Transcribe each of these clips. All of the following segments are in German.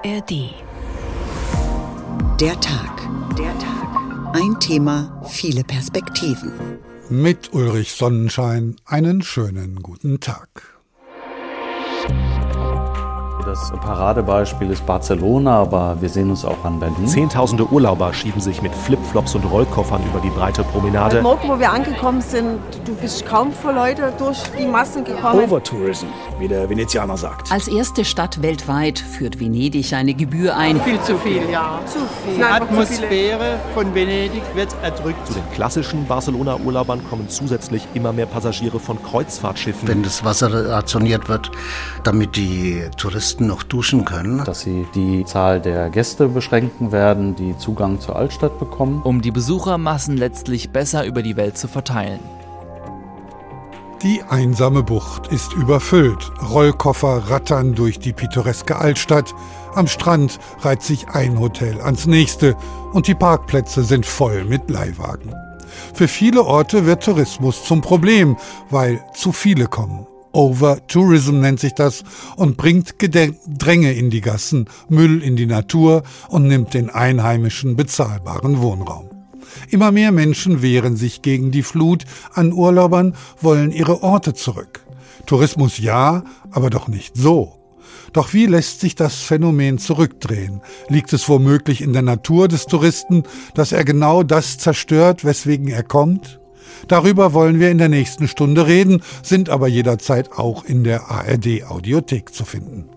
ARD. Der Tag. Ein Thema, viele Perspektiven. Mit Ulrich Sonnenschein einen schönen guten Tag. Das Paradebeispiel ist Barcelona, aber wir sehen uns auch an Berlin. Zehntausende Urlauber schieben sich mit Flipflops und Rollkoffern über die breite Promenade. Heute Morgen, wo wir angekommen sind, du bist kaum vor Leute durch die Massen gekommen. Overtourism, wie der Venezianer sagt. Als erste Stadt weltweit führt Venedig eine Gebühr ein. Viel zu viel, ja. Zu viel. Die Atmosphäre von Venedig wird erdrückt. Zu den klassischen Barcelona-Urlaubern kommen zusätzlich immer mehr Passagiere von Kreuzfahrtschiffen. Wenn das Wasser rationiert wird, damit die Touristen noch duschen können. Dass sie die Zahl der Gäste beschränken werden, die Zugang zur Altstadt bekommen. Um die Besuchermassen letztlich besser über die Welt zu verteilen. Die einsame Bucht ist überfüllt. Rollkoffer rattern durch die pittoreske Altstadt. Am Strand reiht sich ein Hotel ans nächste und die Parkplätze sind voll mit Leihwagen. Für viele Orte wird Tourismus zum Problem, weil zu viele kommen. Overtourism nennt sich das und bringt Gedränge in die Gassen, Müll in die Natur und nimmt den Einheimischen bezahlbaren Wohnraum. Immer mehr Menschen wehren sich gegen die Flut an Urlaubern, wollen ihre Orte zurück. Tourismus ja, aber doch nicht so. Doch wie lässt sich das Phänomen zurückdrehen? Liegt es womöglich in der Natur des Touristen, dass er genau das zerstört, weswegen er kommt? Darüber wollen wir in der nächsten Stunde reden, sind aber jederzeit auch in der ARD-Audiothek zu finden.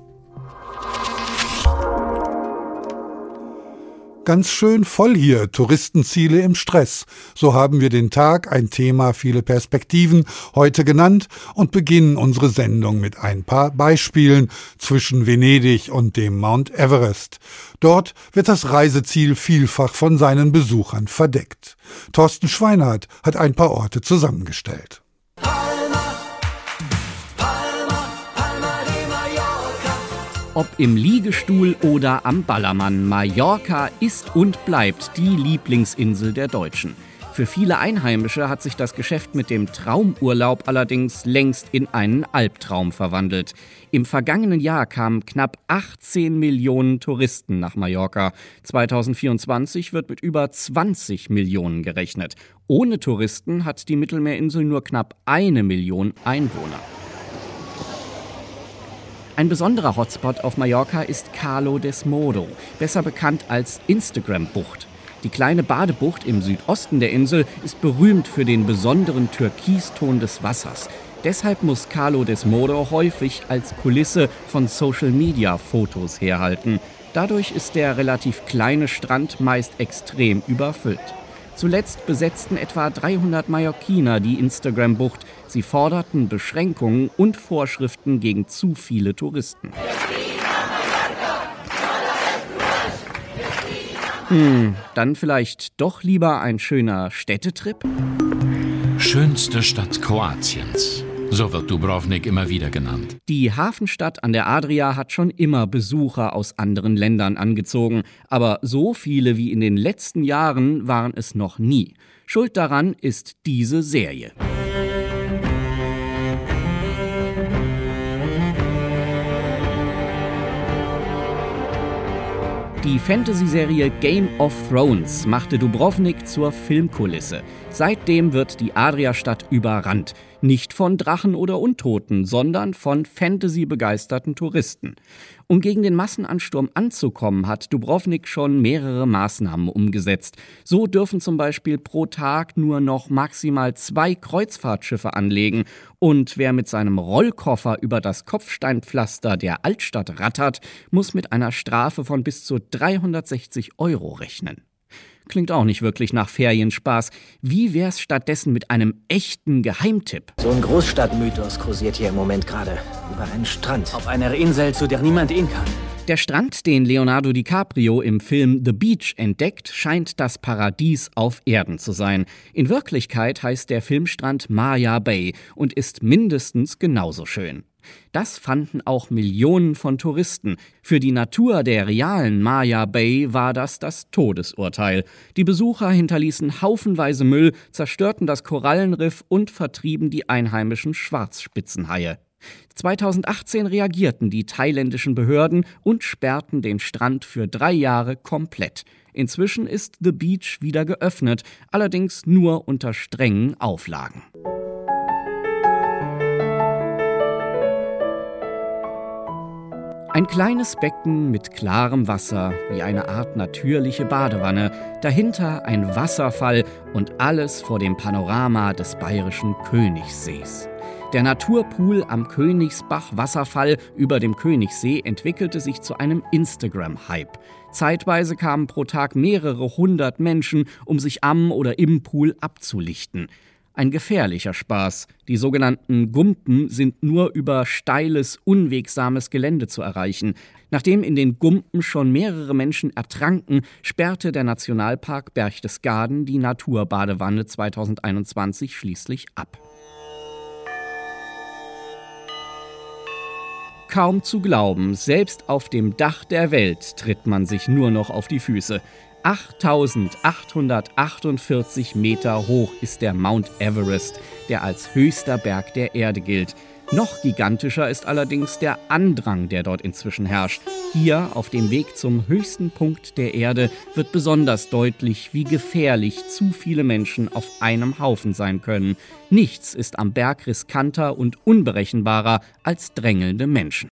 Ganz schön voll hier, Touristenziele im Stress. So haben wir den Tag, ein Thema, viele Perspektiven, heute genannt und beginnen unsere Sendung mit ein paar Beispielen zwischen Venedig und dem Mount Everest. Dort wird das Reiseziel vielfach von seinen Besuchern verdeckt. Thorsten Schweinhardt hat ein paar Orte zusammengestellt. Ob im Liegestuhl oder am Ballermann, Mallorca ist und bleibt die Lieblingsinsel der Deutschen. Für viele Einheimische hat sich das Geschäft mit dem Traumurlaub allerdings längst in einen Albtraum verwandelt. Im vergangenen Jahr kamen knapp 18 Millionen Touristen nach Mallorca. 2024 wird mit über 20 Millionen gerechnet. Ohne Touristen hat die Mittelmeerinsel nur knapp 1 Million Einwohner. Ein besonderer Hotspot auf Mallorca ist Calo des Modo, besser bekannt als Instagram-Bucht. Die kleine Badebucht im Südosten der Insel ist berühmt für den besonderen Türkiston des Wassers. Deshalb muss Calo des Modo häufig als Kulisse von Social-Media-Fotos herhalten. Dadurch ist der relativ kleine Strand meist extrem überfüllt. Zuletzt besetzten etwa 300 Mallorquiner die Instagram-Bucht. Sie forderten Beschränkungen und Vorschriften gegen zu viele Touristen. Dann vielleicht doch lieber ein schöner Städtetrip? Schönste Stadt Kroatiens. So wird Dubrovnik immer wieder genannt. Die Hafenstadt an der Adria hat schon immer Besucher aus anderen Ländern angezogen. Aber so viele wie in den letzten Jahren waren es noch nie. Schuld daran ist diese Serie. Die Fantasy-Serie Game of Thrones machte Dubrovnik zur Filmkulisse. Seitdem wird die Adria-Stadt überrannt. Nicht von Drachen oder Untoten, sondern von Fantasy-begeisterten Touristen. Um gegen den Massenansturm anzukommen, hat Dubrovnik schon mehrere Maßnahmen umgesetzt. So dürfen zum Beispiel pro Tag nur noch maximal 2 Kreuzfahrtschiffe anlegen. Und wer mit seinem Rollkoffer über das Kopfsteinpflaster der Altstadt rattert, muss mit einer Strafe von bis zu 360 € rechnen. Klingt auch nicht wirklich nach Ferienspaß. Wie wär's stattdessen mit einem echten Geheimtipp? So ein Großstadtmythos kursiert hier im Moment gerade. Über einen Strand. Auf einer Insel, zu der niemand hin kann. Der Strand, den Leonardo DiCaprio im Film The Beach entdeckt, scheint das Paradies auf Erden zu sein. In Wirklichkeit heißt der Filmstrand Maya Bay und ist mindestens genauso schön. Das fanden auch Millionen von Touristen. Für die Natur der realen Maya Bay war das Todesurteil. Die Besucher hinterließen haufenweise Müll, zerstörten das Korallenriff und vertrieben die einheimischen Schwarzspitzenhaie. 2018 reagierten die thailändischen Behörden und sperrten den Strand für 3 Jahre komplett. Inzwischen ist The Beach wieder geöffnet, allerdings nur unter strengen Auflagen. Ein kleines Becken mit klarem Wasser, wie eine Art natürliche Badewanne, dahinter ein Wasserfall und alles vor dem Panorama des bayerischen Königsees. Der Naturpool am Königsbach-Wasserfall über dem Königssee entwickelte sich zu einem Instagram-Hype. Zeitweise kamen pro Tag mehrere 100 Menschen, um sich am oder im Pool abzulichten. Ein gefährlicher Spaß. Die sogenannten Gumpen sind nur über steiles, unwegsames Gelände zu erreichen. Nachdem in den Gumpen schon mehrere Menschen ertranken, sperrte der Nationalpark Berchtesgaden die Naturbadewanne 2021 schließlich ab. Kaum zu glauben, selbst auf dem Dach der Welt tritt man sich nur noch auf die Füße. 8.848 Meter hoch ist der Mount Everest, der als höchster Berg der Erde gilt. Noch gigantischer ist allerdings der Andrang, der dort inzwischen herrscht. Hier, auf dem Weg zum höchsten Punkt der Erde, wird besonders deutlich, wie gefährlich zu viele Menschen auf einem Haufen sein können. Nichts ist am Berg riskanter und unberechenbarer als drängelnde Menschen.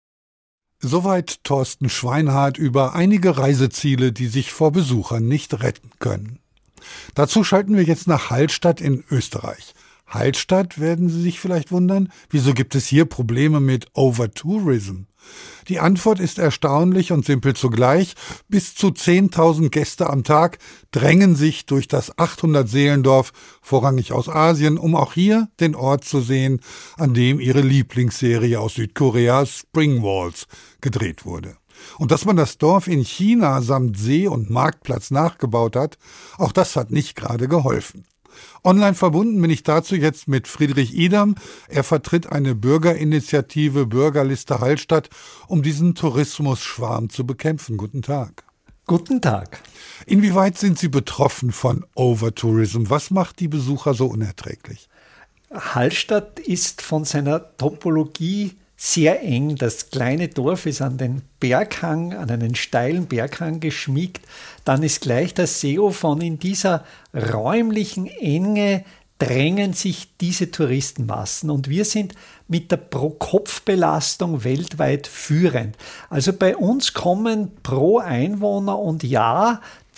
Soweit Thorsten Schweinhardt über einige Reiseziele, die sich vor Besuchern nicht retten können. Dazu schalten wir jetzt nach Hallstatt in Österreich. Hallstatt, werden Sie sich vielleicht wundern, wieso gibt es hier Probleme mit Overtourism? Die Antwort ist erstaunlich und simpel zugleich. Bis zu 10.000 Gäste am Tag drängen sich durch das 800-Seelendorf, vorrangig aus Asien, um auch hier den Ort zu sehen, an dem ihre Lieblingsserie aus Südkorea Spring Walls gedreht wurde. Und dass man das Dorf in China samt See und Marktplatz nachgebaut hat, auch das hat nicht gerade geholfen. Online verbunden bin ich dazu jetzt mit Friedrich Idam. Er vertritt eine Bürgerinitiative Bürgerliste Hallstatt, um diesen Tourismusschwarm zu bekämpfen. Guten Tag. Guten Tag. Inwieweit sind Sie betroffen von Overtourism? Was macht die Besucher so unerträglich? Hallstatt ist von seiner Topologie sehr eng. Das kleine Dorf ist an den Berghang, an einen steilen Berghang geschmiegt. Dann ist gleich das Seeufer und in dieser räumlichen Enge drängen sich diese Touristenmassen. Und wir sind mit der Pro-Kopf-Belastung weltweit führend. Also bei uns kommen pro Einwohner und Jahr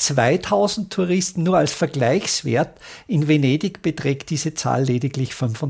2000 Touristen, nur als Vergleichswert. In Venedig beträgt diese Zahl lediglich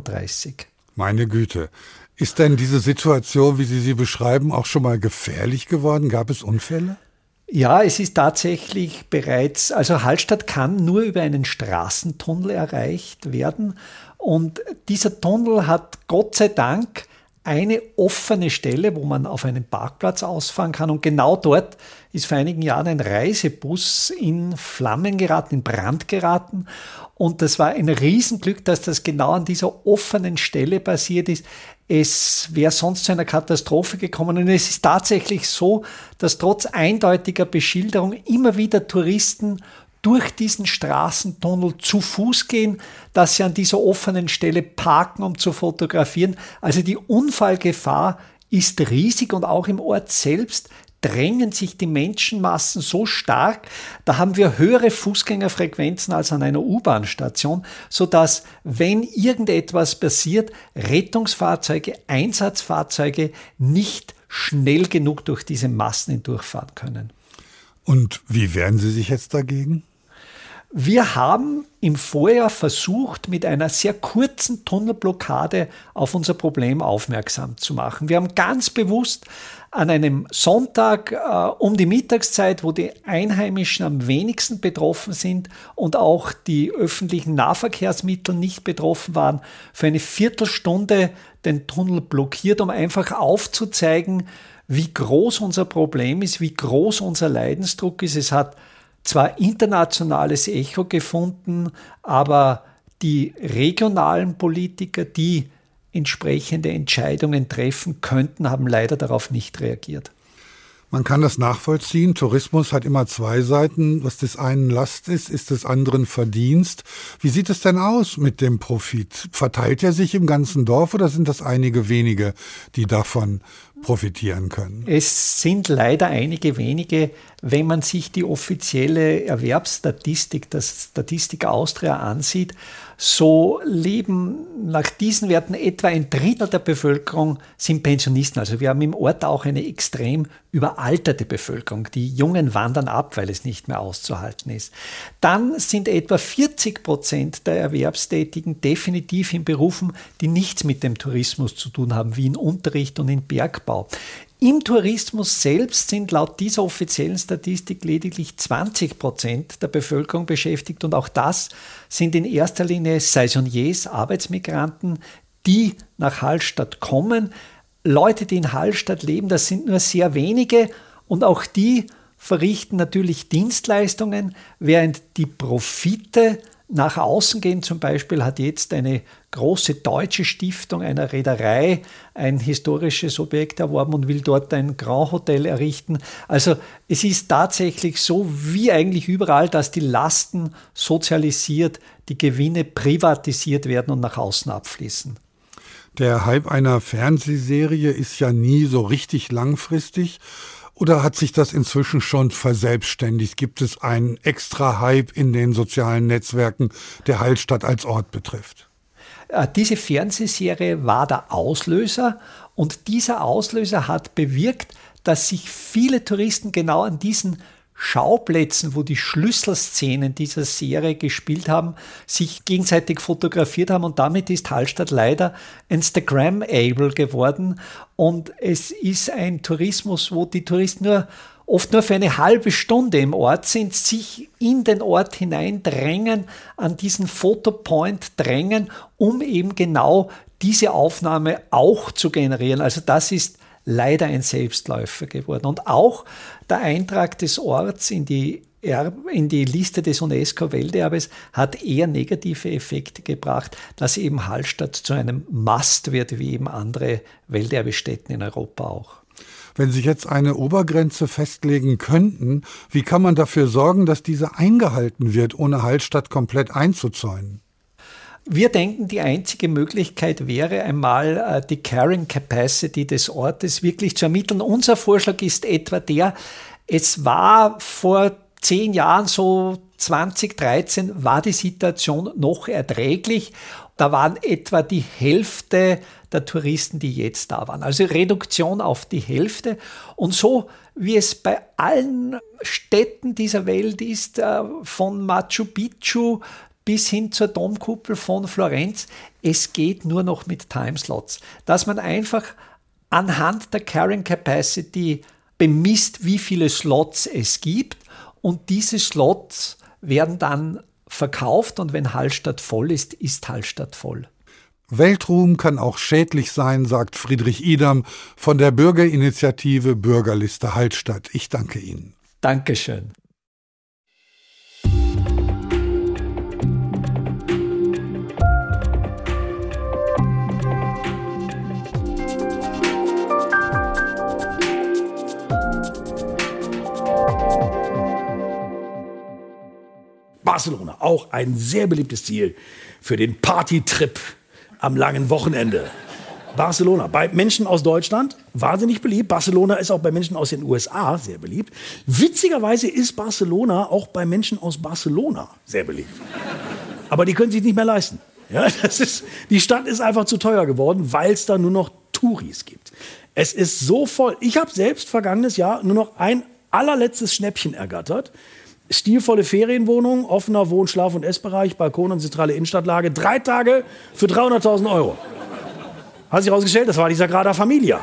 35. Meine Güte. Ist denn diese Situation, wie Sie sie beschreiben, auch schon mal gefährlich geworden? Gab es Unfälle? Ja, es ist tatsächlich bereits, also Hallstatt kann nur über einen Straßentunnel erreicht werden. Und dieser Tunnel hat Gott sei Dank eine offene Stelle, wo man auf einen Parkplatz ausfahren kann. Und genau dort ist vor einigen Jahren ein Reisebus in Flammen geraten, in Brand geraten. Und das war ein Riesenglück, dass das genau an dieser offenen Stelle passiert ist. Es wäre sonst zu einer Katastrophe gekommen. Und es ist tatsächlich so, dass trotz eindeutiger Beschilderung immer wieder Touristen durch diesen Straßentunnel zu Fuß gehen, dass sie an dieser offenen Stelle parken, um zu fotografieren. Also die Unfallgefahr ist riesig und auch im Ort selbst drängen sich die Menschenmassen so stark, da haben wir höhere Fußgängerfrequenzen als an einer U-Bahn-Station, sodass, wenn irgendetwas passiert, Rettungsfahrzeuge, Einsatzfahrzeuge nicht schnell genug durch diese Massen hindurchfahren können. Und wie wehren Sie sich jetzt dagegen? Wir haben im Vorjahr versucht, mit einer sehr kurzen Tunnelblockade auf unser Problem aufmerksam zu machen. Wir haben ganz bewusst an einem Sonntag um die Mittagszeit, wo die Einheimischen am wenigsten betroffen sind und auch die öffentlichen Nahverkehrsmittel nicht betroffen waren, für eine Viertelstunde den Tunnel blockiert, um einfach aufzuzeigen, wie groß unser Problem ist, wie groß unser Leidensdruck ist. Es hat zwar internationales Echo gefunden, aber die regionalen Politiker, die entsprechende Entscheidungen treffen könnten, haben leider darauf nicht reagiert. Man kann das nachvollziehen. Tourismus hat immer zwei Seiten. Was des einen Last ist des anderen Verdienst. Wie sieht es denn aus mit dem Profit? Verteilt er sich im ganzen Dorf oder sind das einige wenige, die davon profitieren können? Es sind leider einige wenige. Wenn man sich die offizielle Erwerbsstatistik, das Statistik Austria ansieht, so leben nach diesen Werten etwa 1/3 der Bevölkerung sind Pensionisten. Also wir haben im Ort auch eine extrem überalterte Bevölkerung. Die Jungen wandern ab, weil es nicht mehr auszuhalten ist. Dann sind etwa 40% der Erwerbstätigen definitiv in Berufen, die nichts mit dem Tourismus zu tun haben, wie in Unterricht und in Bergbau. Im Tourismus selbst sind laut dieser offiziellen Statistik lediglich 20% der Bevölkerung beschäftigt und auch das sind in erster Linie Saisonniers, Arbeitsmigranten, die nach Hallstatt kommen. Leute, die in Hallstatt leben, das sind nur sehr wenige und auch die verrichten natürlich Dienstleistungen, während die Profite nach außen gehen. Zum Beispiel hat jetzt eine große deutsche Stiftung einer Reederei ein historisches Objekt erworben und will dort ein Grand Hotel errichten. Also es ist tatsächlich so, wie eigentlich überall, dass die Lasten sozialisiert, die Gewinne privatisiert werden und nach außen abfließen. Der Hype einer Fernsehserie ist ja nie so richtig langfristig. Oder hat sich das inzwischen schon verselbstständigt? Gibt es einen extra Hype in den sozialen Netzwerken, der Hallstatt als Ort betrifft? Diese Fernsehserie war der Auslöser und dieser Auslöser hat bewirkt, dass sich viele Touristen genau an diesen Schauplätzen, wo die Schlüsselszenen dieser Serie gespielt haben, sich gegenseitig fotografiert haben und damit ist Hallstatt leider Instagram-able geworden und es ist ein Tourismus, wo die Touristen oft nur für eine halbe Stunde im Ort sind, sich in den Ort hineindrängen, an diesen Fotopoint drängen, um eben genau diese Aufnahme auch zu generieren. Also das ist leider ein Selbstläufer geworden. Und auch der Eintrag des Orts in die Liste des UNESCO-Welterbes hat eher negative Effekte gebracht, dass eben Hallstatt zu einem Must wird, wie eben andere Welterbestätten in Europa auch. Wenn Sie jetzt eine Obergrenze festlegen könnten, wie kann man dafür sorgen, dass diese eingehalten wird, ohne Hallstatt komplett einzuzäunen? Wir denken, die einzige Möglichkeit wäre einmal die Carrying Capacity des Ortes wirklich zu ermitteln. Unser Vorschlag ist etwa es war vor 10 Jahren, so 2013, war die Situation noch erträglich. Da waren etwa die Hälfte der Touristen, die jetzt da waren. Also Reduktion auf die Hälfte. Und so wie es bei allen Städten dieser Welt ist, von Machu Picchu bis hin zur Domkuppel von Florenz, es geht nur noch mit Timeslots. Dass man einfach anhand der Carrying Capacity bemisst, wie viele Slots es gibt und diese Slots werden dann verkauft und wenn Hallstatt voll ist, ist Hallstatt voll. Weltruhm kann auch schädlich sein, sagt Friedrich Idam von der Bürgerinitiative Bürgerliste Hallstatt. Ich danke Ihnen. Dankeschön. Barcelona, auch ein sehr beliebtes Ziel für den Partytrip am langen Wochenende. Barcelona, bei Menschen aus Deutschland wahnsinnig beliebt. Barcelona ist auch bei Menschen aus den USA sehr beliebt. Witzigerweise ist Barcelona auch bei Menschen aus Barcelona sehr beliebt. Aber die können sich nicht mehr leisten. Ja, die Stadt ist einfach zu teuer geworden, weil es da nur noch Touris gibt. Es ist so voll. Ich habe selbst vergangenes Jahr nur noch ein allerletztes Schnäppchen ergattert. Stilvolle Ferienwohnung, offener Wohn-, Schlaf- und Essbereich, Balkon und zentrale Innenstadtlage. 3 Tage für 300.000 Euro. Hat sich herausgestellt, das war die Sagrada Familia.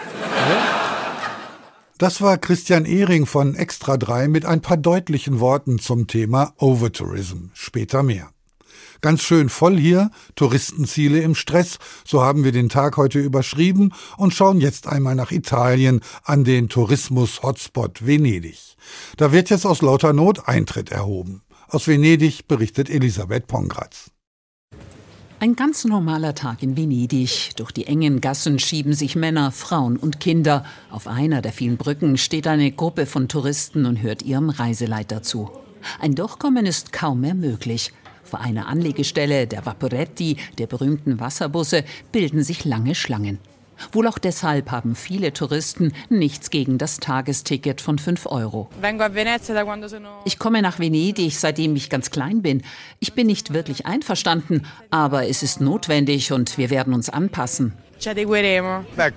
Das war Christian Ehring von Extra 3 mit ein paar deutlichen Worten zum Thema Overtourism. Später mehr. Ganz schön voll hier, Touristenziele im Stress, so haben wir den Tag heute überschrieben und schauen jetzt einmal nach Italien an den Tourismus-Hotspot Venedig. Da wird jetzt aus lauter Not Eintritt erhoben. Aus Venedig berichtet Elisabeth Pongratz. Ein ganz normaler Tag in Venedig. Durch die engen Gassen schieben sich Männer, Frauen und Kinder. Auf einer der vielen Brücken steht eine Gruppe von Touristen und hört ihrem Reiseleiter zu. Ein Durchkommen ist kaum mehr möglich. Vor einer Anlegestelle der Vaporetti, der berühmten Wasserbusse, bilden sich lange Schlangen. Wohl auch deshalb haben viele Touristen nichts gegen das Tagesticket von 5 €. Ich komme nach Venedig, seitdem ich ganz klein bin. Ich bin nicht wirklich einverstanden, aber es ist notwendig und wir werden uns anpassen. Der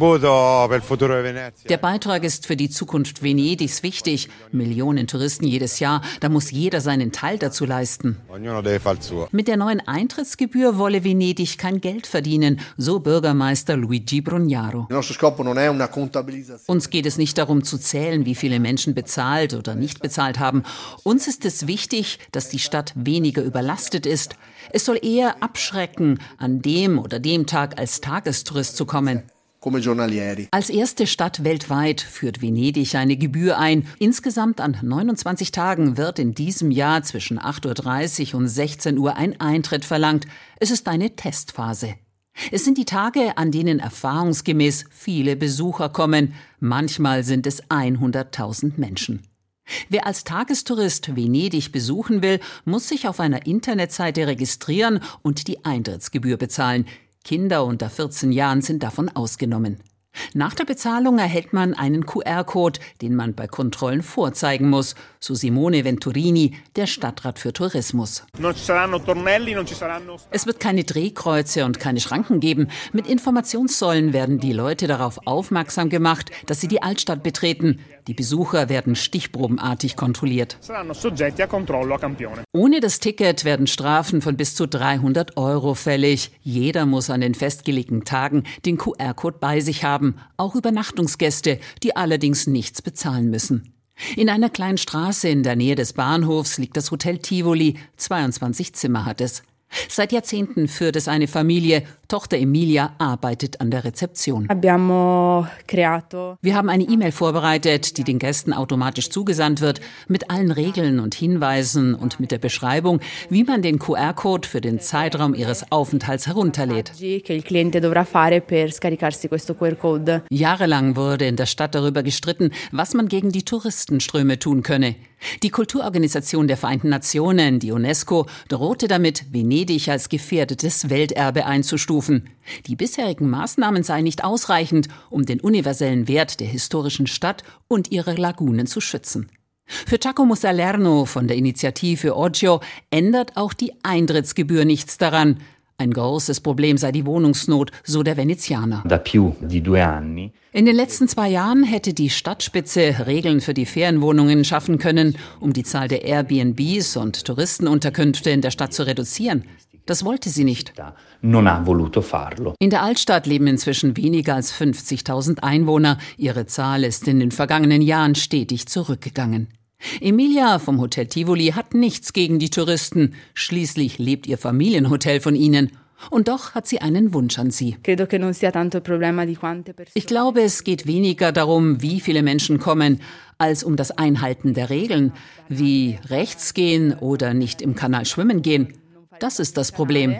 Beitrag ist für die Zukunft Venedigs wichtig. Millionen Touristen jedes Jahr, da muss jeder seinen Teil dazu leisten. Mit der neuen Eintrittsgebühr wolle Venedig kein Geld verdienen, so Bürgermeister Luigi Brugnaro. Uns geht es nicht darum zu zählen, wie viele Menschen bezahlt oder nicht bezahlt haben. Uns ist es wichtig, dass die Stadt weniger überlastet ist. Es soll eher abschrecken, an dem oder dem Tag als Tagestourist zu kommen. Als erste Stadt weltweit führt Venedig eine Gebühr ein. Insgesamt an 29 Tagen wird in diesem Jahr zwischen 8:30 Uhr und 16 Uhr ein Eintritt verlangt. Es ist eine Testphase. Es sind die Tage, an denen erfahrungsgemäß viele Besucher kommen. Manchmal sind es 100.000 Menschen. Wer als Tagestourist Venedig besuchen will, muss sich auf einer Internetseite registrieren und die Eintrittsgebühr bezahlen. Kinder unter 14 Jahren sind davon ausgenommen. Nach der Bezahlung erhält man einen QR-Code, den man bei Kontrollen vorzeigen muss, so Simone Venturini, der Stadtrat für Tourismus. Es wird keine Drehkreuze und keine Schranken geben. Mit Informationssäulen werden die Leute darauf aufmerksam gemacht, dass sie die Altstadt betreten. Die Besucher werden stichprobenartig kontrolliert. Ohne das Ticket werden Strafen von bis zu 300 € fällig. Jeder muss an den festgelegten Tagen den QR-Code bei sich haben, auch Übernachtungsgäste, die allerdings nichts bezahlen müssen. In einer kleinen Straße in der Nähe des Bahnhofs liegt das Hotel Tivoli. 22 Zimmer hat es. Seit Jahrzehnten führt es eine Familie. Tochter Emilia arbeitet an der Rezeption. Wir haben eine E-Mail vorbereitet, die den Gästen automatisch zugesandt wird, mit allen Regeln und Hinweisen und mit der Beschreibung, wie man den QR-Code für den Zeitraum ihres Aufenthalts herunterlädt. Jahrelang wurde in der Stadt darüber gestritten, was man gegen die Touristenströme tun könne. Die Kulturorganisation der Vereinten Nationen, die UNESCO, drohte damit, Venedig als gefährdetes Welterbe einzustufen. Die bisherigen Maßnahmen seien nicht ausreichend, um den universellen Wert der historischen Stadt und ihrer Lagunen zu schützen. Für Giacomo Salerno von der Initiative Oggio ändert auch die Eintrittsgebühr nichts daran. Ein großes Problem sei die Wohnungsnot, so der Venezianer. In den letzten 2 Jahren hätte die Stadtspitze Regeln für die Ferienwohnungen schaffen können, um die Zahl der Airbnbs und Touristenunterkünfte in der Stadt zu reduzieren. Das wollte sie nicht. In der Altstadt leben inzwischen weniger als 50.000 Einwohner. Ihre Zahl ist in den vergangenen Jahren stetig zurückgegangen. Emilia vom Hotel Tivoli hat nichts gegen die Touristen. Schließlich lebt ihr Familienhotel von ihnen. Und doch hat sie einen Wunsch an sie. Ich glaube, es geht weniger darum, wie viele Menschen kommen, als um das Einhalten der Regeln, wie rechts gehen oder nicht im Kanal schwimmen gehen. Das ist das Problem.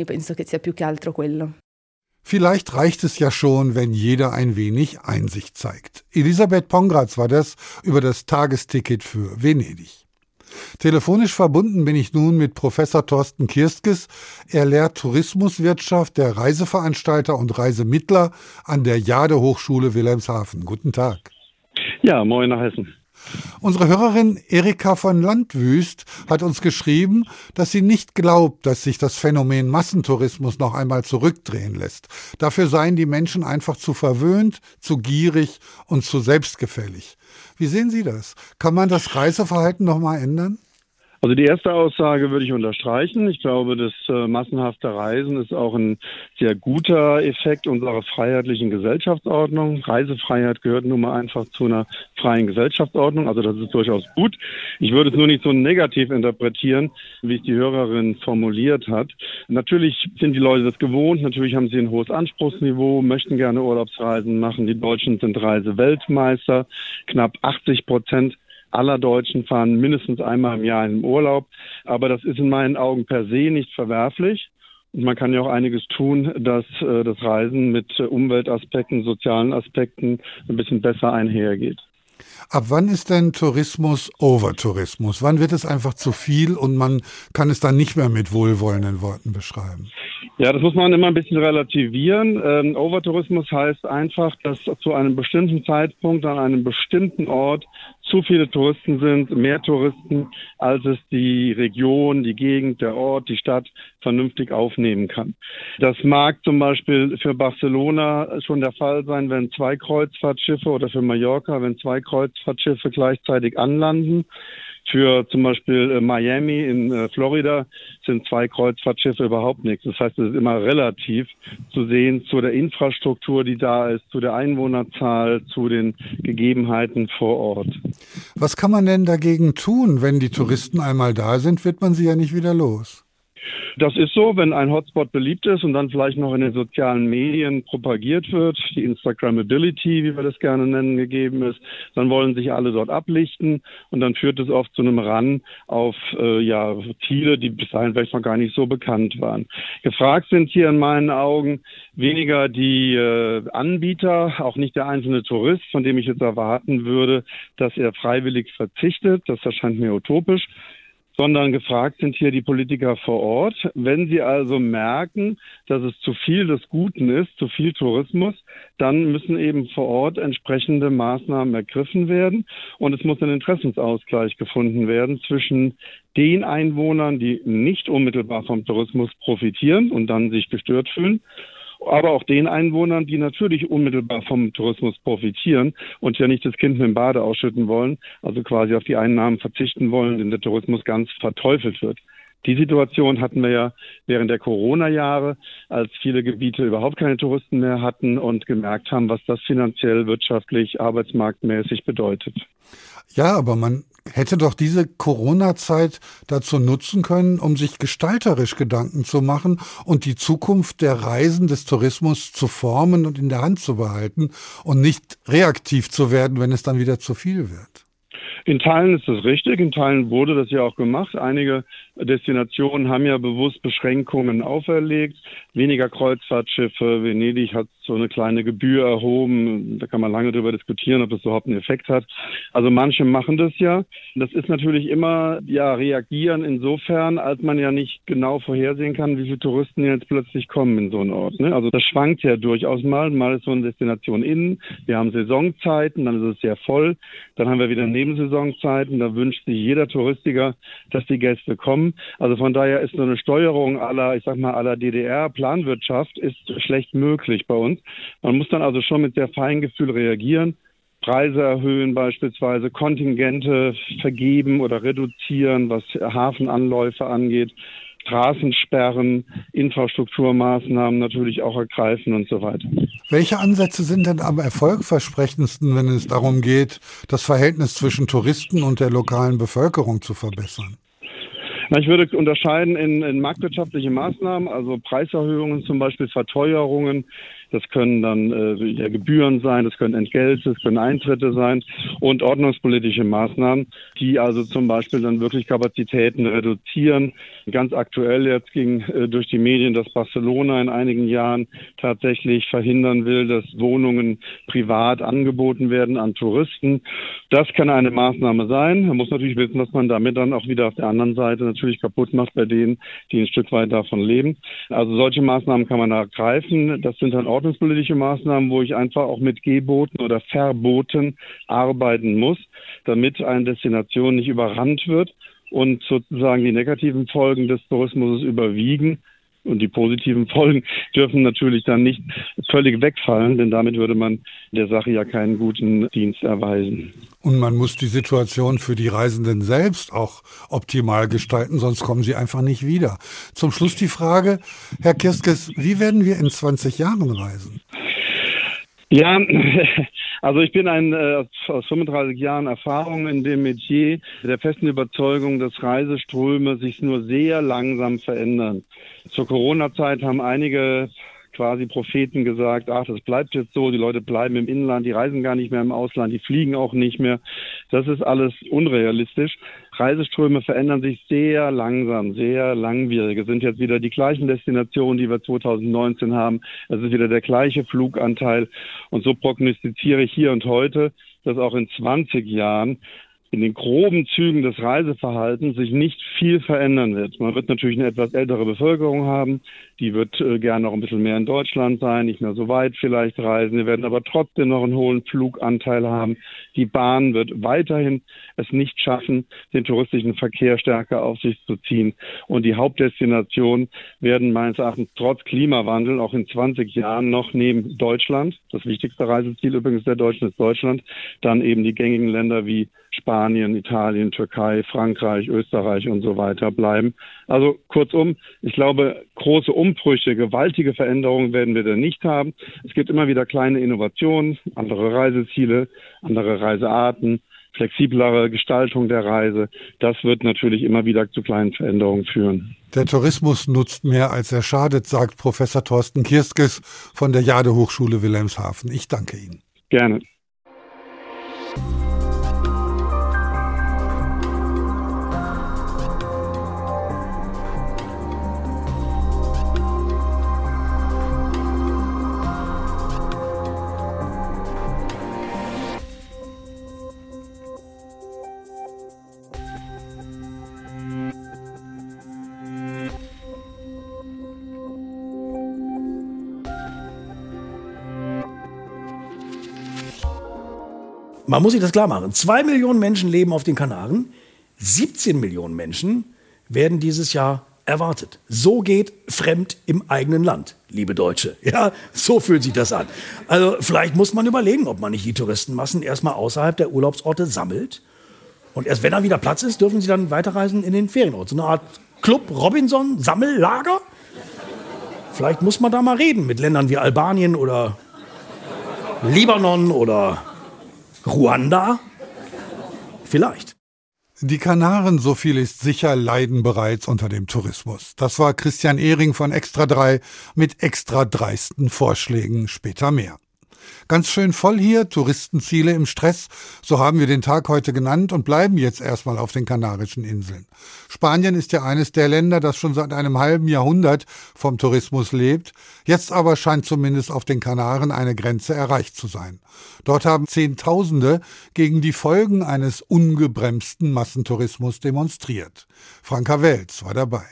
Vielleicht reicht es ja schon, wenn jeder ein wenig Einsicht zeigt. Elisabeth Pongratz war das über das Tagesticket für Venedig. Telefonisch verbunden bin ich nun mit Professor Thorsten Kirskes. Er lehrt Tourismuswirtschaft der Reiseveranstalter und Reisemittler an der Jade-Hochschule Wilhelmshaven. Guten Tag. Ja, moin nach Hessen. Unsere Hörerin Erika von Landwüst hat uns geschrieben, dass sie nicht glaubt, dass sich das Phänomen Massentourismus noch einmal zurückdrehen lässt. Dafür seien die Menschen einfach zu verwöhnt, zu gierig und zu selbstgefällig. Wie sehen Sie das? Kann man das Reiseverhalten noch mal ändern? Also die erste Aussage würde ich unterstreichen. Ich glaube, das massenhafte Reisen ist auch ein sehr guter Effekt unserer freiheitlichen Gesellschaftsordnung. Reisefreiheit gehört nun mal einfach zu einer freien Gesellschaftsordnung. Also das ist durchaus gut. Ich würde es nur nicht so negativ interpretieren, wie es die Hörerin formuliert hat. Natürlich sind die Leute das gewohnt. Natürlich haben sie ein hohes Anspruchsniveau, möchten gerne Urlaubsreisen machen. Die Deutschen sind Reiseweltmeister. Knapp 80% aller Deutschen fahren mindestens einmal im Jahr in den Urlaub. Aber das ist in meinen Augen per se nicht verwerflich. Und man kann ja auch einiges tun, dass das Reisen mit Umweltaspekten, sozialen Aspekten ein bisschen besser einhergeht. Ab wann ist denn Tourismus Overtourismus? Wann wird es einfach zu viel und man kann es dann nicht mehr mit wohlwollenden Worten beschreiben? Ja, das muss man immer ein bisschen relativieren. Overtourismus heißt einfach, dass zu einem bestimmten Zeitpunkt an einem bestimmten Ort zu viele Touristen sind, mehr Touristen, als es die Region, die Gegend, der Ort, die Stadt vernünftig aufnehmen kann. Das mag zum Beispiel für Barcelona schon der Fall sein, wenn 2 Kreuzfahrtschiffe oder für Mallorca, wenn 2 Kreuzfahrtschiffe gleichzeitig anlanden. Für zum Beispiel Miami in Florida sind 2 Kreuzfahrtschiffe überhaupt nichts. Das heißt, es ist immer relativ zu sehen zu der Infrastruktur, die da ist, zu der Einwohnerzahl, zu den Gegebenheiten vor Ort. Was kann man denn dagegen tun? Wenn die Touristen einmal da sind, wird man sie ja nicht wieder los. Das ist so, wenn ein Hotspot beliebt ist und dann vielleicht noch in den sozialen Medien propagiert wird, die Instagrammability, wie wir das gerne nennen, gegeben ist, dann wollen sich alle dort ablichten und dann führt es oft zu einem Run auf Ziele, die bis dahin vielleicht noch gar nicht so bekannt waren. Gefragt sind hier in meinen Augen weniger die Anbieter, auch nicht der einzelne Tourist, von dem ich jetzt erwarten würde, dass er freiwillig verzichtet. Das erscheint mir utopisch. Sondern gefragt sind hier die Politiker vor Ort. Wenn sie also merken, dass es zu viel des Guten ist, zu viel Tourismus, dann müssen eben vor Ort entsprechende Maßnahmen ergriffen werden. Und es muss ein Interessensausgleich gefunden werden zwischen den Einwohnern, die nicht unmittelbar vom Tourismus profitieren und dann sich gestört fühlen, aber auch den Einwohnern, die natürlich unmittelbar vom Tourismus profitieren und ja nicht das Kind mit dem Bade ausschütten wollen, also quasi auf die Einnahmen verzichten wollen, denn der Tourismus ganz verteufelt wird. Die Situation hatten wir ja während der Corona-Jahre, als viele Gebiete überhaupt keine Touristen mehr hatten und gemerkt haben, was das finanziell, wirtschaftlich, arbeitsmarktmäßig bedeutet. Ja, aber man hätte doch diese Corona-Zeit dazu nutzen können, um sich gestalterisch Gedanken zu machen und die Zukunft der Reisen des Tourismus zu formen und in der Hand zu behalten und nicht reaktiv zu werden, wenn es dann wieder zu viel wird. In Teilen ist das richtig, in Teilen wurde das ja auch gemacht. Einige Destinationen haben ja bewusst Beschränkungen auferlegt, weniger Kreuzfahrtschiffe. Venedig hat so eine kleine Gebühr erhoben. Da kann man lange darüber diskutieren, ob das überhaupt einen Effekt hat. Also manche machen das ja. Das ist natürlich immer reagieren insofern, als man ja nicht genau vorhersehen kann, wie viele Touristen jetzt plötzlich kommen in so einen Ort. Ne? Also das schwankt ja durchaus mal. Mal ist so eine Destination innen. Wir haben Saisonzeiten, dann ist es sehr voll. Dann haben wir wieder Nebensaisonzeiten. Da wünscht sich jeder Touristiker, dass die Gäste kommen. Also von daher ist so eine Steuerung à la DDR-Planwirtschaft ist schlecht möglich bei uns. Man muss dann also schon mit sehr Feingefühl reagieren, Preise erhöhen beispielsweise, Kontingente vergeben oder reduzieren, was Hafenanläufe angeht, Straßensperren, Infrastrukturmaßnahmen natürlich auch ergreifen und so weiter. Welche Ansätze sind denn am erfolgversprechendsten, wenn es darum geht, das Verhältnis zwischen Touristen und der lokalen Bevölkerung zu verbessern? Ich würde unterscheiden in marktwirtschaftliche Maßnahmen, also Preiserhöhungen, zum Beispiel Verteuerungen. Das können dann Gebühren sein, das können Entgelte, das können Eintritte sein und ordnungspolitische Maßnahmen, die also zum Beispiel dann wirklich Kapazitäten reduzieren. Ganz aktuell jetzt ging durch die Medien, dass Barcelona in einigen Jahren tatsächlich verhindern will, dass Wohnungen privat angeboten werden an Touristen. Das kann eine Maßnahme sein. Man muss natürlich wissen, dass man damit dann auch wieder auf der anderen Seite natürlich kaputt macht bei denen, die ein Stück weit davon leben. Also solche Maßnahmen kann man ergreifen. Das sind dann ordnungspolitische Maßnahmen, wo ich einfach auch mit Geboten oder Verboten arbeiten muss, damit eine Destination nicht überrannt wird und sozusagen die negativen Folgen des Tourismus überwiegen. Und die positiven Folgen dürfen natürlich dann nicht völlig wegfallen, denn damit würde man der Sache ja keinen guten Dienst erweisen. Und man muss die Situation für die Reisenden selbst auch optimal gestalten, sonst kommen sie einfach nicht wieder. Zum Schluss die Frage, Herr Kirskes, wie werden wir in 20 Jahren reisen? Ja, also ich bin aus 35 Jahren Erfahrung in dem Metier der festen Überzeugung, dass Reiseströme sich nur sehr langsam verändern. Zur Corona-Zeit haben einige quasi Propheten gesagt, das bleibt jetzt so, die Leute bleiben im Inland, die reisen gar nicht mehr im Ausland, die fliegen auch nicht mehr. Das ist alles unrealistisch. Reiseströme verändern sich sehr langsam, sehr langwierig. Es sind jetzt wieder die gleichen Destinationen, die wir 2019 haben. Es ist wieder der gleiche Fluganteil. Und so prognostiziere ich hier und heute, dass auch in 20 Jahren in den groben Zügen des Reiseverhaltens sich nicht viel verändern wird. Man wird natürlich eine etwas ältere Bevölkerung haben, die wird gerne noch ein bisschen mehr in Deutschland sein, nicht mehr so weit vielleicht reisen. Wir werden aber trotzdem noch einen hohen Fluganteil haben. Die Bahn wird weiterhin es nicht schaffen, den touristischen Verkehr stärker auf sich zu ziehen. Und die Hauptdestinationen werden meines Erachtens trotz Klimawandel auch in 20 Jahren noch neben Deutschland, das wichtigste Reiseziel übrigens der Deutschen ist Deutschland, dann eben die gängigen Länder wie Spanien, Italien, Türkei, Frankreich, Österreich und so weiter bleiben. Also kurzum, ich glaube, große Umbrüche, gewaltige Veränderungen werden wir da nicht haben. Es gibt immer wieder kleine Innovationen, andere Reiseziele, andere Reisearten, flexiblere Gestaltung der Reise. Das wird natürlich immer wieder zu kleinen Veränderungen führen. Der Tourismus nutzt mehr, als er schadet, sagt Professor Thorsten Kirskes von der Jade-Hochschule Wilhelmshaven. Ich danke Ihnen. Gerne. Man muss sich das klar machen. 2 Millionen Menschen leben auf den Kanaren. 17 Millionen Menschen werden dieses Jahr erwartet. So geht fremd im eigenen Land, liebe Deutsche. Ja, so fühlt sich das an. Also vielleicht muss man überlegen, ob man nicht die Touristenmassen erstmal außerhalb der Urlaubsorte sammelt. Und erst wenn da wieder Platz ist, dürfen sie dann weiterreisen in den Ferienort. So eine Art Club Robinson, Sammellager. Vielleicht muss man da mal reden mit Ländern wie Albanien oder Libanon oder Ruanda? Vielleicht. Die Kanaren, so viel ist sicher, leiden bereits unter dem Tourismus. Das war Christian Ehring von Extra 3 mit extra dreisten Vorschlägen, später mehr. Ganz schön voll hier, Touristenziele im Stress, so haben wir den Tag heute genannt und bleiben jetzt erstmal auf den Kanarischen Inseln. Spanien ist ja eines der Länder, das schon seit einem halben Jahrhundert vom Tourismus lebt. Jetzt aber scheint zumindest auf den Kanaren eine Grenze erreicht zu sein. Dort haben Zehntausende gegen die Folgen eines ungebremsten Massentourismus demonstriert. Franka Welz war dabei.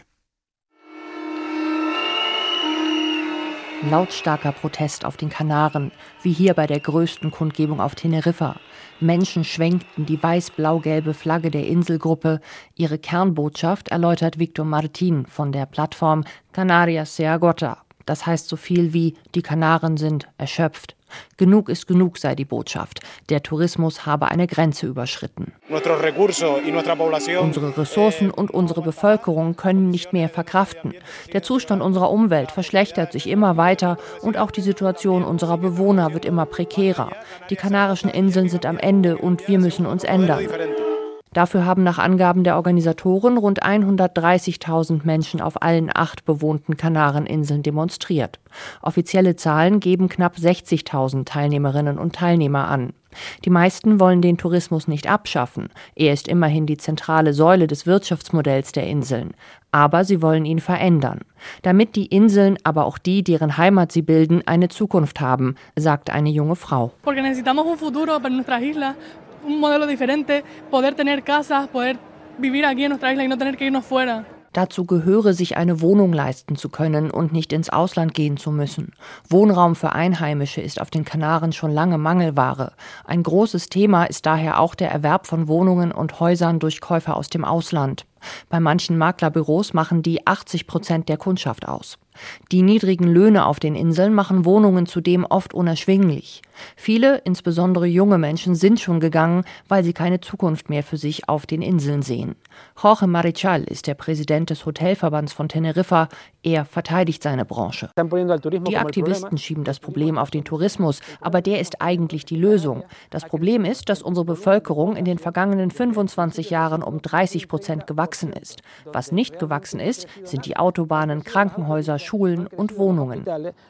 Lautstarker Protest auf den Kanaren, wie hier bei der größten Kundgebung auf Teneriffa. Menschen schwenkten die weiß-blau-gelbe Flagge der Inselgruppe. Ihre Kernbotschaft erläutert Victor Martin von der Plattform Canarias se agota. Das heißt so viel wie, die Kanaren sind erschöpft. Genug ist genug, sei die Botschaft. Der Tourismus habe eine Grenze überschritten. Unsere Ressourcen und unsere Bevölkerung können nicht mehr verkraften. Der Zustand unserer Umwelt verschlechtert sich immer weiter und auch die Situation unserer Bewohner wird immer prekärer. Die Kanarischen Inseln sind am Ende und wir müssen uns ändern. Dafür haben nach Angaben der Organisatoren rund 130.000 Menschen auf allen 8 bewohnten Kanareninseln demonstriert. Offizielle Zahlen geben knapp 60.000 Teilnehmerinnen und Teilnehmer an. Die meisten wollen den Tourismus nicht abschaffen. Er ist immerhin die zentrale Säule des Wirtschaftsmodells der Inseln. Aber sie wollen ihn verändern. Damit die Inseln, aber auch die, deren Heimat sie bilden, eine Zukunft haben, sagt eine junge Frau. Un modelo diferente, poder tener casas, poder vivir aquí en nuestra isla y no tener que irnos fuera. Dazu gehöre, sich eine Wohnung leisten zu können und nicht ins Ausland gehen zu müssen. Wohnraum für Einheimische ist auf den Kanaren schon lange Mangelware. Ein großes Thema ist daher auch der Erwerb von Wohnungen und Häusern durch Käufer aus dem Ausland. Bei manchen Maklerbüros machen die 80% der Kundschaft aus. Die niedrigen Löhne auf den Inseln machen Wohnungen zudem oft unerschwinglich. Viele, insbesondere junge Menschen, sind schon gegangen, weil sie keine Zukunft mehr für sich auf den Inseln sehen. Jorge Marichal ist der Präsident des Hotelverbands von Teneriffa. Er verteidigt seine Branche. Die Aktivisten schieben das Problem auf den Tourismus, aber der ist eigentlich die Lösung. Das Problem ist, dass unsere Bevölkerung in den vergangenen 25 Jahren um 30% gewachsen gewachsen ist. Was nicht gewachsen ist, sind die Autobahnen, Krankenhäuser, Schulen und Wohnungen.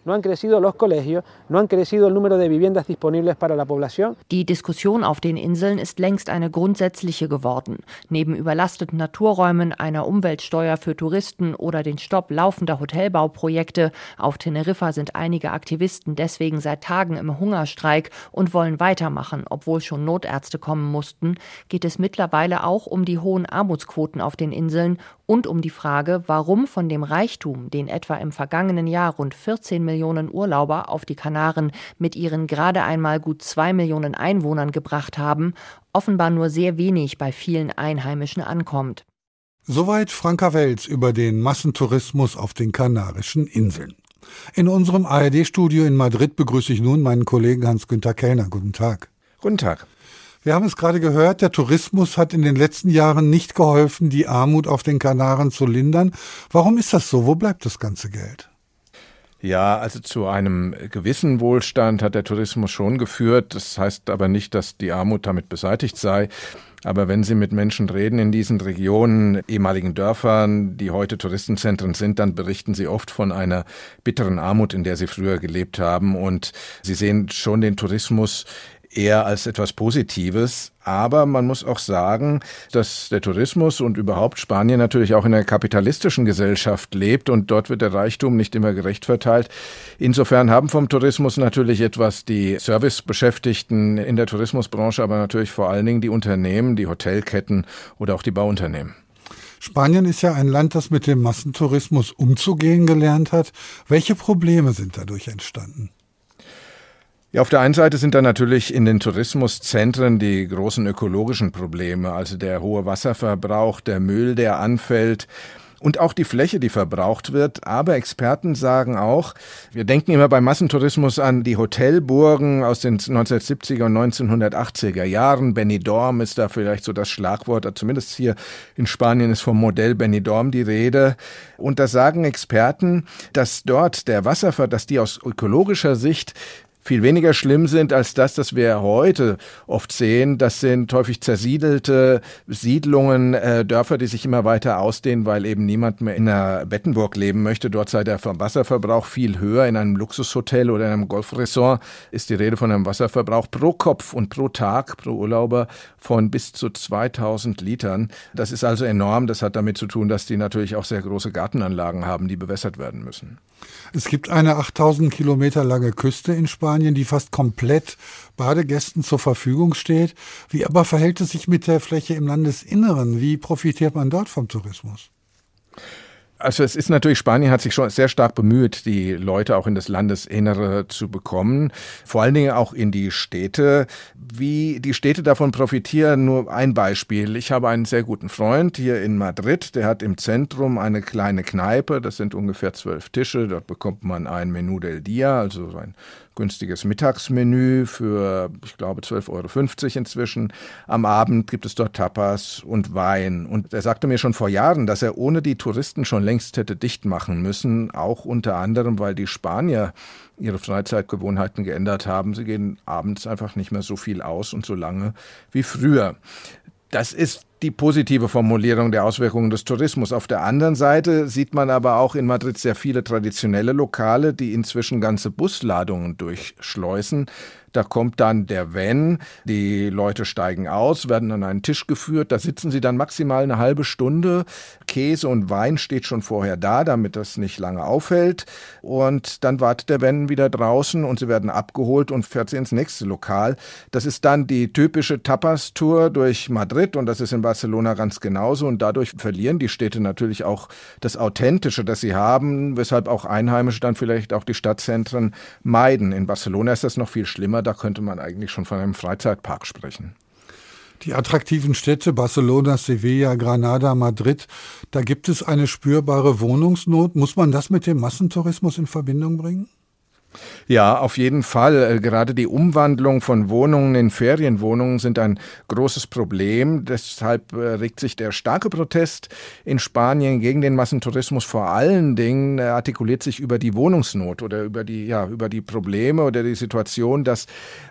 Die Diskussion auf den Inseln ist längst eine grundsätzliche geworden. Neben überlasteten Naturräumen, einer Umweltsteuer für Touristen oder den Stopp laufender Hotelbauprojekte auf Teneriffa sind einige Aktivisten deswegen seit Tagen im Hungerstreik und wollen weitermachen, obwohl schon Notärzte kommen mussten, geht es mittlerweile auch um die hohen Armutsquoten auf den Inseln und um die Frage, warum von dem Reichtum, den etwa im vergangenen Jahr rund 14 Millionen Urlauber auf die Kanaren mit ihren gerade einmal gut 2 Millionen Einwohnern gebracht haben, offenbar nur sehr wenig bei vielen Einheimischen ankommt. Soweit Franka Welz über den Massentourismus auf den Kanarischen Inseln. In unserem ARD-Studio in Madrid begrüße ich nun meinen Kollegen Hans-Günther Kellner. Guten Tag. Guten Tag. Wir haben es gerade gehört, der Tourismus hat in den letzten Jahren nicht geholfen, die Armut auf den Kanaren zu lindern. Warum ist das so? Wo bleibt das ganze Geld? Ja, also zu einem gewissen Wohlstand hat der Tourismus schon geführt. Das heißt aber nicht, dass die Armut damit beseitigt sei. Aber wenn Sie mit Menschen reden in diesen Regionen, ehemaligen Dörfern, die heute Touristenzentren sind, dann berichten sie oft von einer bitteren Armut, in der sie früher gelebt haben. Und sie sehen schon den Tourismus eher als etwas Positives. Aber man muss auch sagen, dass der Tourismus und überhaupt Spanien natürlich auch in einer kapitalistischen Gesellschaft lebt und dort wird der Reichtum nicht immer gerecht verteilt. Insofern haben vom Tourismus natürlich etwas die Servicebeschäftigten in der Tourismusbranche, aber natürlich vor allen Dingen die Unternehmen, die Hotelketten oder auch die Bauunternehmen. Spanien ist ja ein Land, das mit dem Massentourismus umzugehen gelernt hat. Welche Probleme sind dadurch entstanden? Ja, auf der einen Seite sind da natürlich in den Tourismuszentren die großen ökologischen Probleme, also der hohe Wasserverbrauch, der Müll, der anfällt und auch die Fläche, die verbraucht wird. Aber Experten sagen auch, wir denken immer beim Massentourismus an die Hotelburgen aus den 1970er und 1980er Jahren. Benidorm ist da vielleicht so das Schlagwort, zumindest hier in Spanien ist vom Modell Benidorm die Rede. Und da sagen Experten, dass dort dass die aus ökologischer Sicht viel weniger schlimm sind als das wir heute oft sehen. Das sind häufig zersiedelte Siedlungen, Dörfer, die sich immer weiter ausdehnen, weil eben niemand mehr in einer Bettenburg leben möchte. Dort sei der Wasserverbrauch viel höher. In einem Luxushotel oder in einem Golfresort ist die Rede von einem Wasserverbrauch pro Kopf und pro Tag, pro Urlauber von bis zu 2000 Litern. Das ist also enorm. Das hat damit zu tun, dass die natürlich auch sehr große Gartenanlagen haben, die bewässert werden müssen. Es gibt eine 8000 Kilometer lange Küste in Spanien, die fast komplett Badegästen zur Verfügung steht. Wie aber verhält es sich mit der Fläche im Landesinneren? Wie profitiert man dort vom Tourismus? Also es ist natürlich, Spanien hat sich schon sehr stark bemüht, die Leute auch in das Landesinnere zu bekommen, vor allen Dingen auch in die Städte. Wie die Städte davon profitieren, nur ein Beispiel. Ich habe einen sehr guten Freund hier in Madrid, der hat im Zentrum eine kleine Kneipe, das sind ungefähr 12 Tische, dort bekommt man ein Menú del Día, also ein günstiges Mittagsmenü für, ich glaube, 12,50 € inzwischen. Am Abend gibt es dort Tapas und Wein. Und er sagte mir schon vor Jahren, dass er ohne die Touristen schon längst hätte dicht machen müssen, auch unter anderem, weil die Spanier ihre Freizeitgewohnheiten geändert haben. Sie gehen abends einfach nicht mehr so viel aus und so lange wie früher. Das ist die positive Formulierung der Auswirkungen des Tourismus. Auf der anderen Seite sieht man aber auch in Madrid sehr viele traditionelle Lokale, die inzwischen ganze Busladungen durchschleusen. Da kommt dann der Van, die Leute steigen aus, werden an einen Tisch geführt, da sitzen sie dann maximal eine halbe Stunde. Käse und Wein steht schon vorher da, damit das nicht lange aufhält. Und dann wartet der Van wieder draußen und sie werden abgeholt und fährt sie ins nächste Lokal. Das ist dann die typische Tapas-Tour durch Madrid und das ist in Barcelona ganz genauso. Und dadurch verlieren die Städte natürlich auch das Authentische, das sie haben, weshalb auch Einheimische dann vielleicht auch die Stadtzentren meiden. In Barcelona ist das noch viel schlimmer. Da könnte man eigentlich schon von einem Freizeitpark sprechen. Die attraktiven Städte Barcelona, Sevilla, Granada, Madrid, da gibt es eine spürbare Wohnungsnot. Muss man das mit dem Massentourismus in Verbindung bringen? Ja, auf jeden Fall. Gerade die Umwandlung von Wohnungen in Ferienwohnungen sind ein großes Problem. Deshalb regt sich der starke Protest in Spanien gegen den Massentourismus vor allen Dingen, artikuliert sich über die Wohnungsnot oder über die Probleme oder die Situation, dass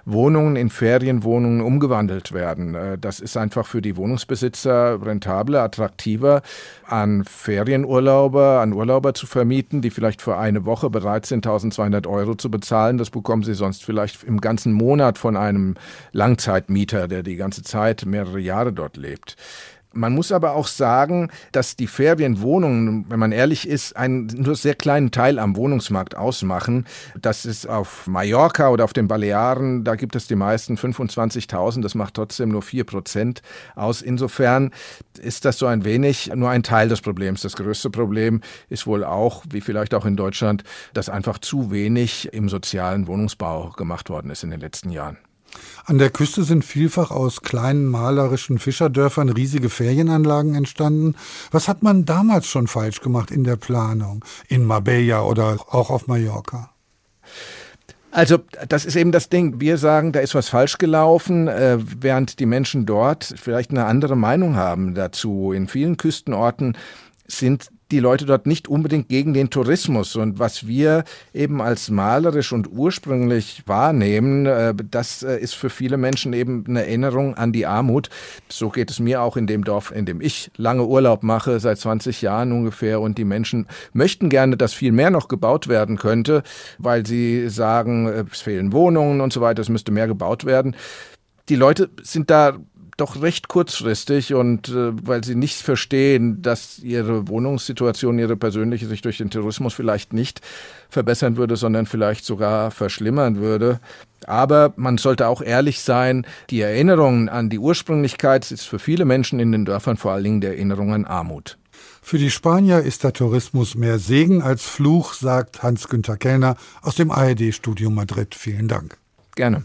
Wohnungen in Ferienwohnungen umgewandelt werden. Das ist einfach für die Wohnungsbesitzer rentabler, attraktiver, an Urlauber zu vermieten, die vielleicht für eine Woche bereit sind, 1.200 € zu bezahlen. Das bekommen sie sonst vielleicht im ganzen Monat von einem Langzeitmieter, der die ganze Zeit mehrere Jahre dort lebt. Man muss aber auch sagen, dass die Ferienwohnungen, wenn man ehrlich ist, einen nur sehr kleinen Teil am Wohnungsmarkt ausmachen. Das ist auf Mallorca oder auf den Balearen, da gibt es die meisten 25.000, das macht trotzdem nur 4% aus. Insofern ist das so ein wenig nur ein Teil des Problems. Das größte Problem ist wohl auch, wie vielleicht auch in Deutschland, dass einfach zu wenig im sozialen Wohnungsbau gemacht worden ist in den letzten Jahren. An der Küste sind vielfach aus kleinen malerischen Fischerdörfern riesige Ferienanlagen entstanden. Was hat man damals schon falsch gemacht in der Planung? In Marbella oder auch auf Mallorca? Also das ist eben das Ding. Wir sagen, da ist was falsch gelaufen, während die Menschen dort vielleicht eine andere Meinung haben dazu. In vielen Küstenorten sind die Leute dort nicht unbedingt gegen den Tourismus. Und was wir eben als malerisch und ursprünglich wahrnehmen, das ist für viele Menschen eben eine Erinnerung an die Armut. So geht es mir auch in dem Dorf, in dem ich lange Urlaub mache, seit 20 Jahren ungefähr. Und die Menschen möchten gerne, dass viel mehr noch gebaut werden könnte, weil sie sagen, es fehlen Wohnungen und so weiter, es müsste mehr gebaut werden. Die Leute sind da doch recht kurzfristig und weil sie nicht verstehen, dass ihre Wohnungssituation, ihre persönliche sich durch den Tourismus vielleicht nicht verbessern würde, sondern vielleicht sogar verschlimmern würde. Aber man sollte auch ehrlich sein, die Erinnerung an die Ursprünglichkeit ist für viele Menschen in den Dörfern vor allen Dingen die Erinnerung an Armut. Für die Spanier ist der Tourismus mehr Segen als Fluch, sagt Hans-Günther Kellner aus dem ARD-Studio Madrid. Vielen Dank. Gerne.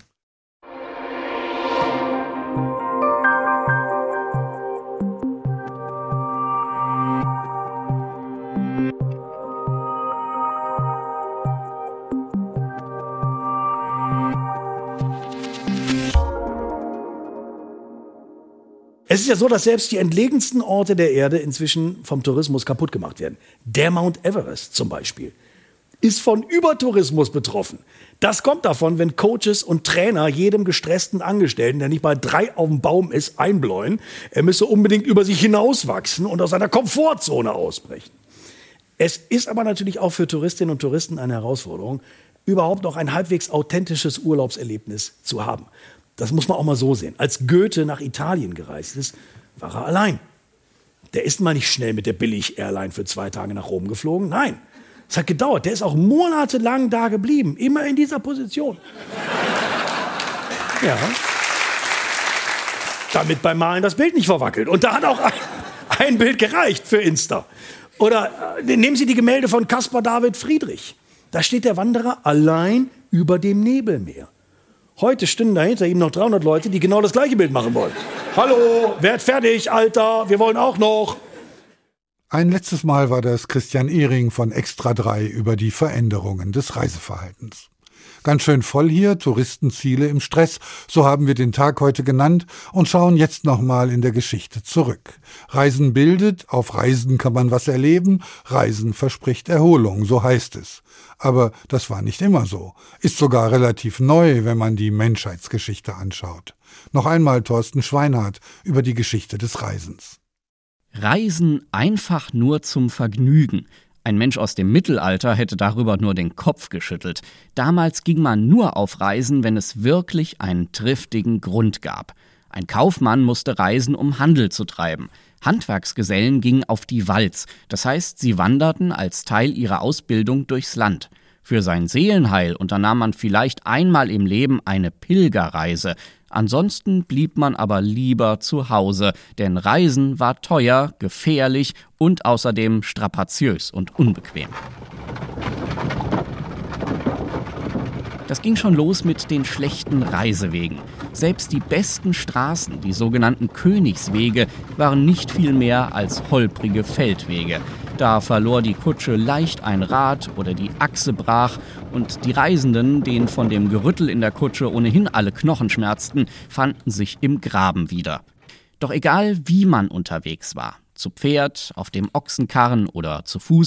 Es ist ja so, dass selbst die entlegensten Orte der Erde inzwischen vom Tourismus kaputt gemacht werden. Der Mount Everest zum Beispiel ist von Übertourismus betroffen. Das kommt davon, wenn Coaches und Trainer jedem gestressten Angestellten, der nicht mal 3 auf dem Baum ist, einbläuen, er müsse unbedingt über sich hinauswachsen und aus seiner Komfortzone ausbrechen. Es ist aber natürlich auch für Touristinnen und Touristen eine Herausforderung, überhaupt noch ein halbwegs authentisches Urlaubserlebnis zu haben. Das muss man auch mal so sehen. Als Goethe nach Italien gereist ist, war er allein. Der ist mal nicht schnell mit der Billig-Airline für 2 Tage nach Rom geflogen. Nein, es hat gedauert. Der ist auch monatelang da geblieben. Immer in dieser Position. Ja. Damit beim Malen das Bild nicht verwackelt. Und da hat auch ein Bild gereicht für Insta. Oder nehmen Sie die Gemälde von Caspar David Friedrich. Da steht der Wanderer allein über dem Nebelmeer. Heute stünden dahinter ihm noch 300 Leute, die genau das gleiche Bild machen wollen. Hallo, werd fertig, Alter, wir wollen auch noch. Ein letztes Mal war das Christian Ehring von Extra 3 über die Veränderungen des Reiseverhaltens. Ganz schön voll hier, Touristenziele im Stress, so haben wir den Tag heute genannt und schauen jetzt nochmal in der Geschichte zurück. Reisen bildet, auf Reisen kann man was erleben, Reisen verspricht Erholung, so heißt es. Aber das war nicht immer so, ist sogar relativ neu, wenn man die Menschheitsgeschichte anschaut. Noch einmal Thorsten Schweinhardt über die Geschichte des Reisens. Reisen einfach nur zum Vergnügen. Ein Mensch aus dem Mittelalter hätte darüber nur den Kopf geschüttelt. Damals ging man nur auf Reisen, wenn es wirklich einen triftigen Grund gab. Ein Kaufmann musste reisen, um Handel zu treiben. Handwerksgesellen gingen auf die Walz, das heißt, sie wanderten als Teil ihrer Ausbildung durchs Land. Für sein Seelenheil unternahm man vielleicht einmal im Leben eine Pilgerreise. Ansonsten blieb man aber lieber zu Hause, denn Reisen war teuer, gefährlich und außerdem strapaziös und unbequem. Das ging schon los mit den schlechten Reisewegen. Selbst die besten Straßen, die sogenannten Königswege, waren nicht viel mehr als holprige Feldwege. Da verlor die Kutsche leicht ein Rad oder die Achse brach und die Reisenden, denen von dem Gerüttel in der Kutsche ohnehin alle Knochen schmerzten, fanden sich im Graben wieder. Doch egal, wie man unterwegs war, zu Pferd, auf dem Ochsenkarren oder zu Fuß,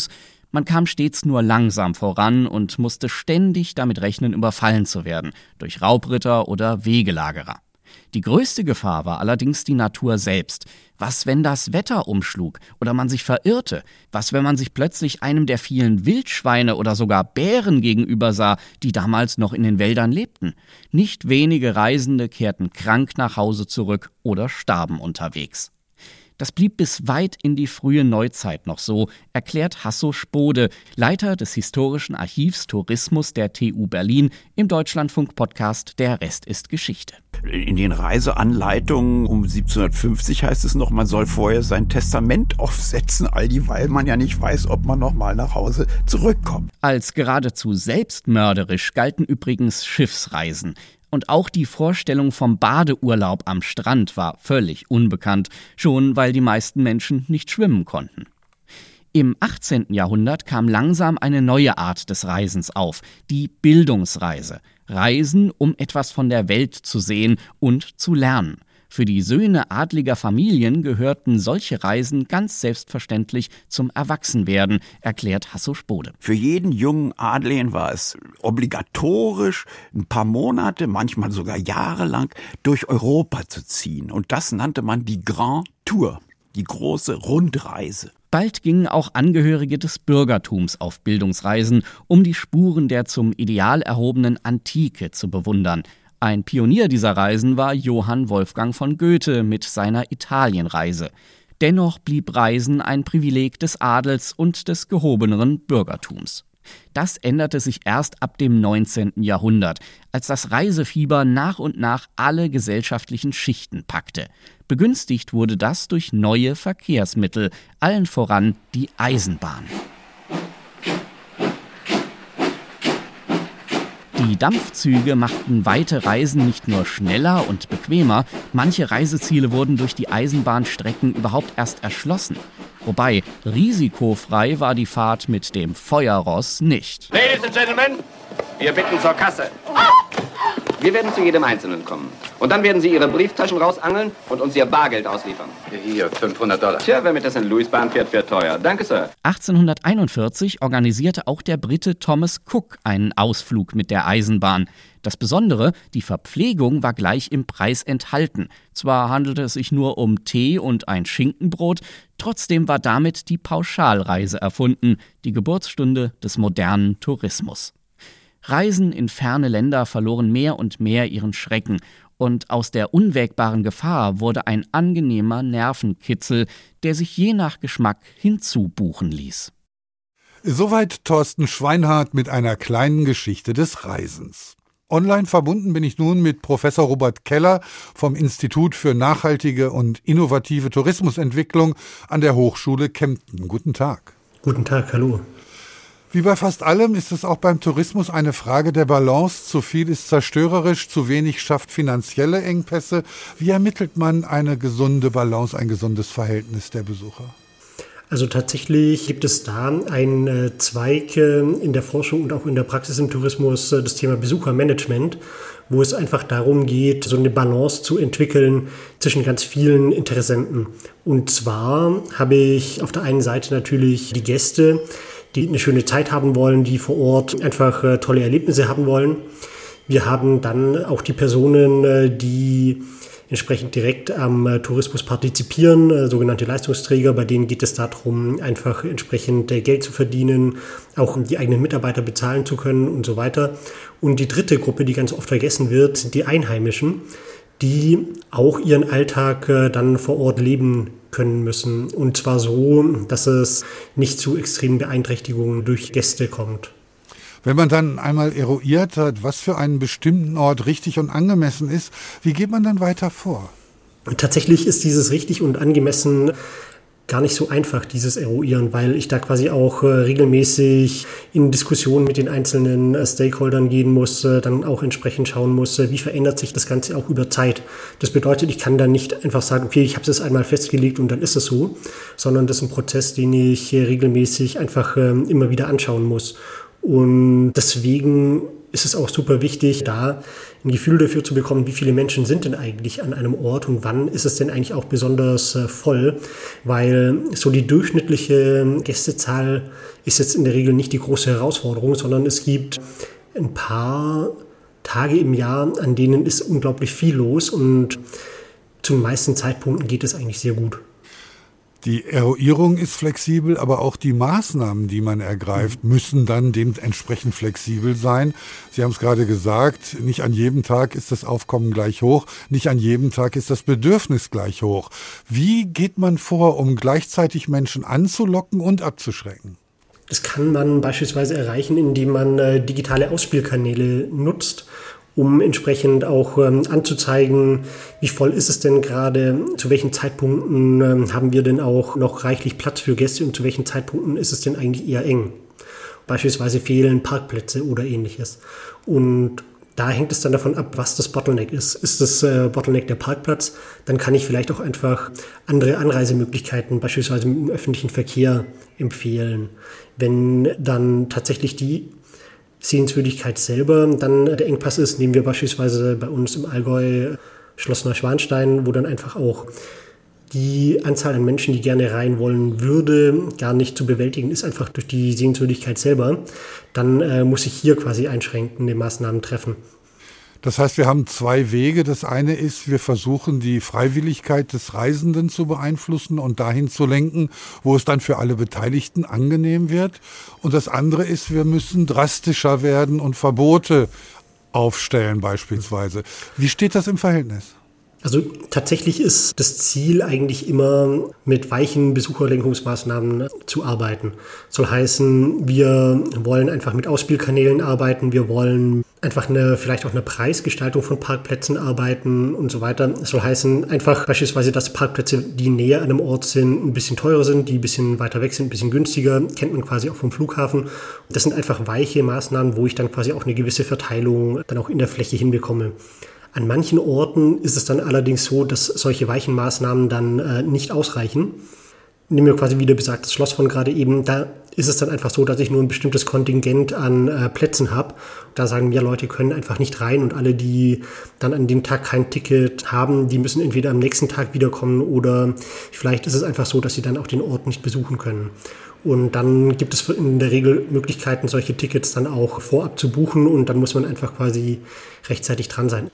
Man kam stets nur langsam voran und musste ständig damit rechnen, überfallen zu werden, durch Raubritter oder Wegelagerer. Die größte Gefahr war allerdings die Natur selbst. Was, wenn das Wetter umschlug oder man sich verirrte? Was, wenn man sich plötzlich einem der vielen Wildschweine oder sogar Bären gegenüber sah, die damals noch in den Wäldern lebten? Nicht wenige Reisende kehrten krank nach Hause zurück oder starben unterwegs. Das blieb bis weit in die frühe Neuzeit noch so, erklärt Hasso Spode, Leiter des Historischen Archivs Tourismus der TU Berlin im Deutschlandfunk-Podcast Der Rest ist Geschichte. In den Reiseanleitungen um 1750 heißt es noch, man soll vorher sein Testament aufsetzen, all dieweil man ja nicht weiß, ob man noch mal nach Hause zurückkommt. Als geradezu selbstmörderisch galten übrigens Schiffsreisen. Und auch die Vorstellung vom Badeurlaub am Strand war völlig unbekannt, schon weil die meisten Menschen nicht schwimmen konnten. Im 18. Jahrhundert kam langsam eine neue Art des Reisens auf, die Bildungsreise. Reisen, um etwas von der Welt zu sehen und zu lernen. Für die Söhne adliger Familien gehörten solche Reisen ganz selbstverständlich zum Erwachsenwerden, erklärt Hasso Spode. Für jeden jungen Adligen war es obligatorisch, ein paar Monate, manchmal sogar jahrelang durch Europa zu ziehen. Und das nannte man die Grand Tour, die große Rundreise. Bald gingen auch Angehörige des Bürgertums auf Bildungsreisen, um die Spuren der zum Ideal erhobenen Antike zu bewundern. Ein Pionier dieser Reisen war Johann Wolfgang von Goethe mit seiner Italienreise. Dennoch blieb Reisen ein Privileg des Adels und des gehobeneren Bürgertums. Das änderte sich erst ab dem 19. Jahrhundert, als das Reisefieber nach und nach alle gesellschaftlichen Schichten packte. Begünstigt wurde das durch neue Verkehrsmittel, allen voran die Eisenbahn. Die Dampfzüge machten weite Reisen nicht nur schneller und bequemer, manche Reiseziele wurden durch die Eisenbahnstrecken überhaupt erst erschlossen. Wobei, risikofrei war die Fahrt mit dem Feuerross nicht. Ladies and Gentlemen, wir bitten zur Kasse. Wir werden zu jedem Einzelnen kommen. Und dann werden Sie Ihre Brieftaschen rausangeln und uns Ihr Bargeld ausliefern. Hier, $500. Tja, wer mit der St. Louis-Bahn fährt, fährt teuer. Danke, Sir. 1841 organisierte auch der Brite Thomas Cook einen Ausflug mit der Eisenbahn. Das Besondere, die Verpflegung war gleich im Preis enthalten. Zwar handelte es sich nur um Tee und ein Schinkenbrot, trotzdem war damit die Pauschalreise erfunden, die Geburtsstunde des modernen Tourismus. Reisen in ferne Länder verloren mehr und mehr ihren Schrecken und aus der unwägbaren Gefahr wurde ein angenehmer Nervenkitzel, der sich je nach Geschmack hinzubuchen ließ. Soweit Thorsten Schweinhardt mit einer kleinen Geschichte des Reisens. Online verbunden bin ich nun mit Professor Robert Keller vom Institut für nachhaltige und innovative Tourismusentwicklung an der Hochschule Kempten. Guten Tag. Guten Tag, hallo. Wie bei fast allem ist es auch beim Tourismus eine Frage der Balance. Zu viel ist zerstörerisch, zu wenig schafft finanzielle Engpässe. Wie ermittelt man eine gesunde Balance, ein gesundes Verhältnis der Besucher? Also tatsächlich gibt es da einen Zweig in der Forschung und auch in der Praxis im Tourismus, das Thema Besuchermanagement, wo es einfach darum geht, so eine Balance zu entwickeln zwischen ganz vielen Interessenten. Und zwar habe ich auf der einen Seite natürlich die Gäste, die eine schöne Zeit haben wollen, die vor Ort einfach tolle Erlebnisse haben wollen. Wir haben dann auch die Personen, die entsprechend direkt am Tourismus partizipieren, sogenannte Leistungsträger. Bei denen geht es darum, einfach entsprechend Geld zu verdienen, auch die eigenen Mitarbeiter bezahlen zu können und so weiter. Und die dritte Gruppe, die ganz oft vergessen wird, sind die Einheimischen, die auch ihren Alltag dann vor Ort leben können müssen. Und zwar so, dass es nicht zu extremen Beeinträchtigungen durch Gäste kommt. Wenn man dann einmal eruiert hat, was für einen bestimmten Ort richtig und angemessen ist, wie geht man dann weiter vor? Und tatsächlich ist dieses richtig und angemessen gar nicht so einfach, dieses Eruieren, weil ich da quasi auch regelmäßig in Diskussionen mit den einzelnen Stakeholdern gehen muss, dann auch entsprechend schauen muss, wie verändert sich das Ganze auch über Zeit. Das bedeutet, ich kann dann nicht einfach sagen, okay, ich habe es einmal festgelegt und dann ist es so, sondern das ist ein Prozess, den ich regelmäßig einfach immer wieder anschauen muss. Und deswegen ist es auch super wichtig, da ein Gefühl dafür zu bekommen, wie viele Menschen sind denn eigentlich an einem Ort und wann ist es denn eigentlich auch besonders voll, weil so die durchschnittliche Gästezahl ist jetzt in der Regel nicht die große Herausforderung, sondern es gibt ein paar Tage im Jahr, an denen ist unglaublich viel los und zu den meisten Zeitpunkten geht es eigentlich sehr gut. Die Eruierung ist flexibel, aber auch die Maßnahmen, die man ergreift, müssen dann dementsprechend flexibel sein. Sie haben es gerade gesagt, nicht an jedem Tag ist das Aufkommen gleich hoch, nicht an jedem Tag ist das Bedürfnis gleich hoch. Wie geht man vor, um gleichzeitig Menschen anzulocken und abzuschrecken? Das kann man beispielsweise erreichen, indem man digitale Ausspielkanäle nutzt, um entsprechend auch anzuzeigen, wie voll ist es denn gerade, zu welchen Zeitpunkten haben wir denn auch noch reichlich Platz für Gäste und zu welchen Zeitpunkten ist es denn eigentlich eher eng. Beispielsweise fehlen Parkplätze oder ähnliches. Und da hängt es dann davon ab, was das Bottleneck ist. Ist das Bottleneck der Parkplatz, dann kann ich vielleicht auch einfach andere Anreisemöglichkeiten, beispielsweise mit dem öffentlichen Verkehr, empfehlen. Wenn dann tatsächlich die Sehenswürdigkeit selber dann der Engpass ist, nehmen wir beispielsweise bei uns im Allgäu Schloss Neuschwanstein, wo dann einfach auch die Anzahl an Menschen, die gerne rein wollen würde, gar nicht zu bewältigen ist, einfach durch die Sehenswürdigkeit selber. Dann muss ich hier quasi einschränkende Maßnahmen treffen. Das heißt, wir haben zwei Wege. Das eine ist, wir versuchen, die Freiwilligkeit des Reisenden zu beeinflussen und dahin zu lenken, wo es dann für alle Beteiligten angenehm wird. Und das andere ist, wir müssen drastischer werden und Verbote aufstellen beispielsweise. Wie steht das im Verhältnis? Also tatsächlich ist das Ziel eigentlich immer, mit weichen Besucherlenkungsmaßnahmen zu arbeiten. Soll heißen, wir wollen einfach mit Ausspielkanälen arbeiten, wir wollen einfach vielleicht auch eine Preisgestaltung von Parkplätzen arbeiten und so weiter. Das soll heißen, einfach beispielsweise, dass Parkplätze, die näher an einem Ort sind, ein bisschen teurer sind, die ein bisschen weiter weg sind, ein bisschen günstiger, kennt man quasi auch vom Flughafen. Das sind einfach weiche Maßnahmen, wo ich dann quasi auch eine gewisse Verteilung dann auch in der Fläche hinbekomme. An manchen Orten ist es dann allerdings so, dass solche weichen Maßnahmen dann nicht ausreichen. Nehmen wir quasi wieder besagtes Schloss von gerade eben, da ist es dann einfach so, dass ich nur ein bestimmtes Kontingent an Plätzen habe. Da sagen wir, Leute können einfach nicht rein und alle, die dann an dem Tag kein Ticket haben, die müssen entweder am nächsten Tag wiederkommen oder vielleicht ist es einfach so, dass sie dann auch den Ort nicht besuchen können. Und dann gibt es in der Regel Möglichkeiten, solche Tickets dann auch vorab zu buchen und dann muss man einfach quasi rechtzeitig dran sein.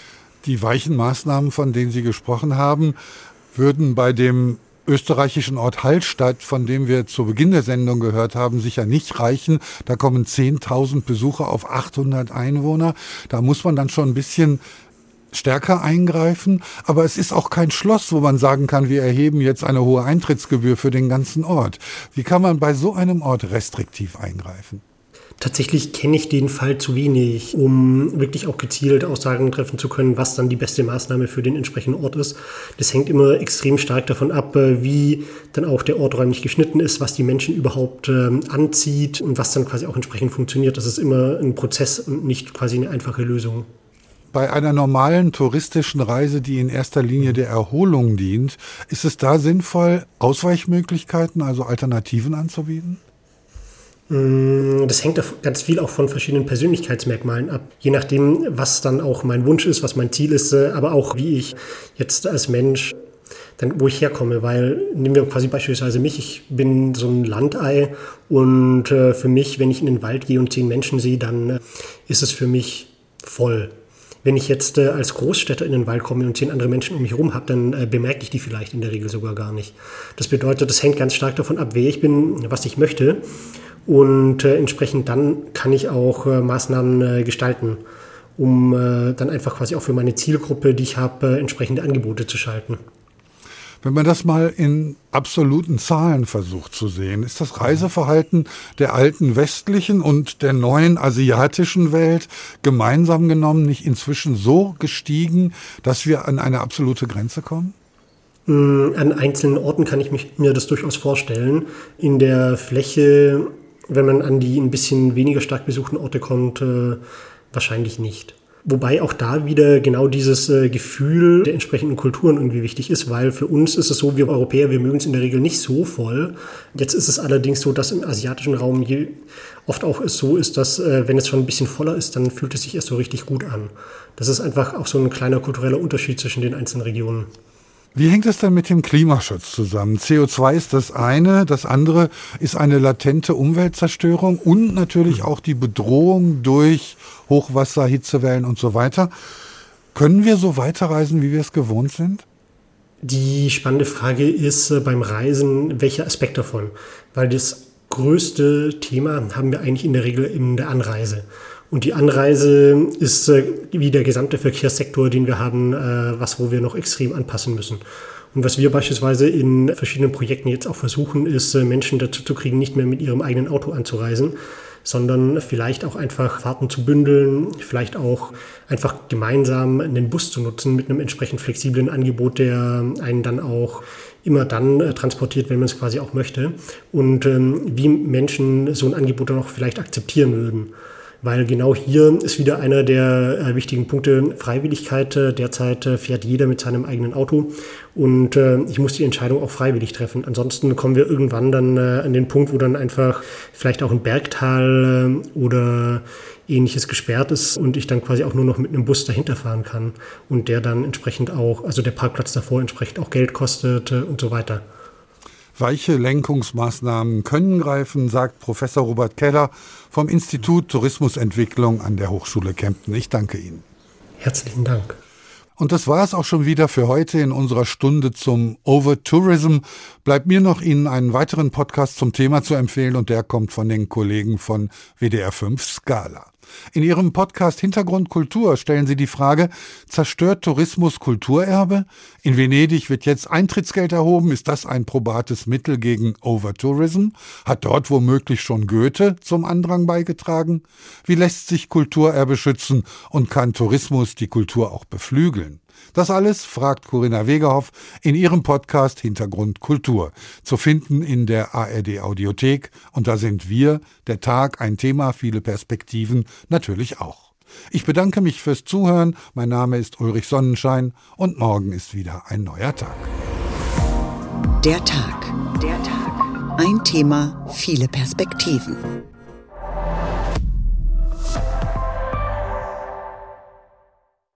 Die weichen Maßnahmen, von denen Sie gesprochen haben, würden bei dem österreichischen Ort Hallstatt, von dem wir zu Beginn der Sendung gehört haben, sicher nicht reichen. Da kommen 10.000 Besucher auf 800 Einwohner. Da muss man dann schon ein bisschen stärker eingreifen. Aber es ist auch kein Schloss, wo man sagen kann, wir erheben jetzt eine hohe Eintrittsgebühr für den ganzen Ort. Wie kann man bei so einem Ort restriktiv eingreifen? Tatsächlich kenne ich den Fall zu wenig, um wirklich auch gezielt Aussagen treffen zu können, was dann die beste Maßnahme für den entsprechenden Ort ist. Das hängt immer extrem stark davon ab, wie dann auch der Ort räumlich geschnitten ist, was die Menschen überhaupt anzieht und was dann quasi auch entsprechend funktioniert. Das ist immer ein Prozess und nicht quasi eine einfache Lösung. Bei einer normalen touristischen Reise, die in erster Linie der Erholung dient, ist es da sinnvoll, Ausweichmöglichkeiten, also Alternativen anzubieten? Das hängt ganz viel auch von verschiedenen Persönlichkeitsmerkmalen ab. Je nachdem, was dann auch mein Wunsch ist, was mein Ziel ist, aber auch wie ich jetzt als Mensch, dann, wo ich herkomme. Weil, nehmen wir quasi beispielsweise mich, ich bin so ein Landei und für mich, wenn ich in den Wald gehe und 10 Menschen sehe, dann ist es für mich voll. Wenn ich jetzt als Großstädter in den Wald komme und 10 andere Menschen um mich herum habe, dann bemerke ich die vielleicht in der Regel sogar gar nicht. Das bedeutet, das hängt ganz stark davon ab, wer ich bin, was ich möchte. Und entsprechend dann kann ich auch Maßnahmen gestalten, um dann einfach quasi auch für meine Zielgruppe, die ich habe, entsprechende Angebote zu schalten. Wenn man das mal in absoluten Zahlen versucht zu sehen, ist das Reiseverhalten der alten westlichen und der neuen asiatischen Welt gemeinsam genommen nicht inzwischen so gestiegen, dass wir an eine absolute Grenze kommen? An einzelnen Orten kann ich mir das durchaus vorstellen. In der Fläche, wenn man an die ein bisschen weniger stark besuchten Orte kommt, wahrscheinlich nicht. Wobei auch da wieder genau dieses Gefühl der entsprechenden Kulturen irgendwie wichtig ist, weil für uns ist es so, wir Europäer, wir mögen es in der Regel nicht so voll. Jetzt ist es allerdings so, dass im asiatischen Raum oft auch so ist, dass wenn es schon ein bisschen voller ist, dann fühlt es sich erst so richtig gut an. Das ist einfach auch so ein kleiner kultureller Unterschied zwischen den einzelnen Regionen. Wie hängt es denn mit dem Klimaschutz zusammen? CO2 ist das eine, das andere ist eine latente Umweltzerstörung und natürlich auch die Bedrohung durch Hochwasser, Hitzewellen und so weiter. Können wir so weiterreisen, wie wir es gewohnt sind? Die spannende Frage ist beim Reisen, welcher Aspekt davon? Weil das größte Thema haben wir eigentlich in der Regel in der Anreise. Und die Anreise ist wie der gesamte Verkehrssektor, den wir haben, wo wir noch extrem anpassen müssen. Und was wir beispielsweise in verschiedenen Projekten jetzt auch versuchen, ist, Menschen dazu zu kriegen, nicht mehr mit ihrem eigenen Auto anzureisen, sondern vielleicht auch einfach Fahrten zu bündeln, vielleicht auch einfach gemeinsam einen Bus zu nutzen mit einem entsprechend flexiblen Angebot, der einen dann auch immer dann transportiert, wenn man es quasi auch möchte. Und wie Menschen so ein Angebot dann auch vielleicht akzeptieren würden. Weil genau hier ist wieder einer der wichtigen Punkte, Freiwilligkeit. Derzeit fährt jeder mit seinem eigenen Auto und ich muss die Entscheidung auch freiwillig treffen. Ansonsten kommen wir irgendwann dann an den Punkt, wo dann einfach vielleicht auch ein Bergtal oder Ähnliches gesperrt ist und ich dann quasi auch nur noch mit einem Bus dahinter fahren kann und der dann entsprechend auch, also der Parkplatz davor entsprechend auch Geld kostet und so weiter. Weiche Lenkungsmaßnahmen können greifen, sagt Professor Robert Keller vom Institut Tourismusentwicklung an der Hochschule Kempten. Ich danke Ihnen. Herzlichen Dank. Und das war es auch schon wieder für heute in unserer Stunde zum Overtourism. Bleibt mir noch, Ihnen einen weiteren Podcast zum Thema zu empfehlen und der kommt von den Kollegen von WDR 5 Scala. In Ihrem Podcast Hintergrund Kultur stellen Sie die Frage, zerstört Tourismus Kulturerbe? In Venedig wird jetzt Eintrittsgeld erhoben. Ist das ein probates Mittel gegen Overtourism? Hat dort womöglich schon Goethe zum Andrang beigetragen? Wie lässt sich Kulturerbe schützen und kann Tourismus die Kultur auch beflügeln? Das alles fragt Corinna Wegerhoff in ihrem Podcast Hintergrund Kultur, zu finden in der ARD Audiothek. Und da sind wir, der Tag, ein Thema, viele Perspektiven, natürlich auch. Ich bedanke mich fürs Zuhören. Mein Name ist Ulrich Sonnenschein und morgen ist wieder ein neuer Tag. Der Tag. Der Tag. Ein Thema, viele Perspektiven.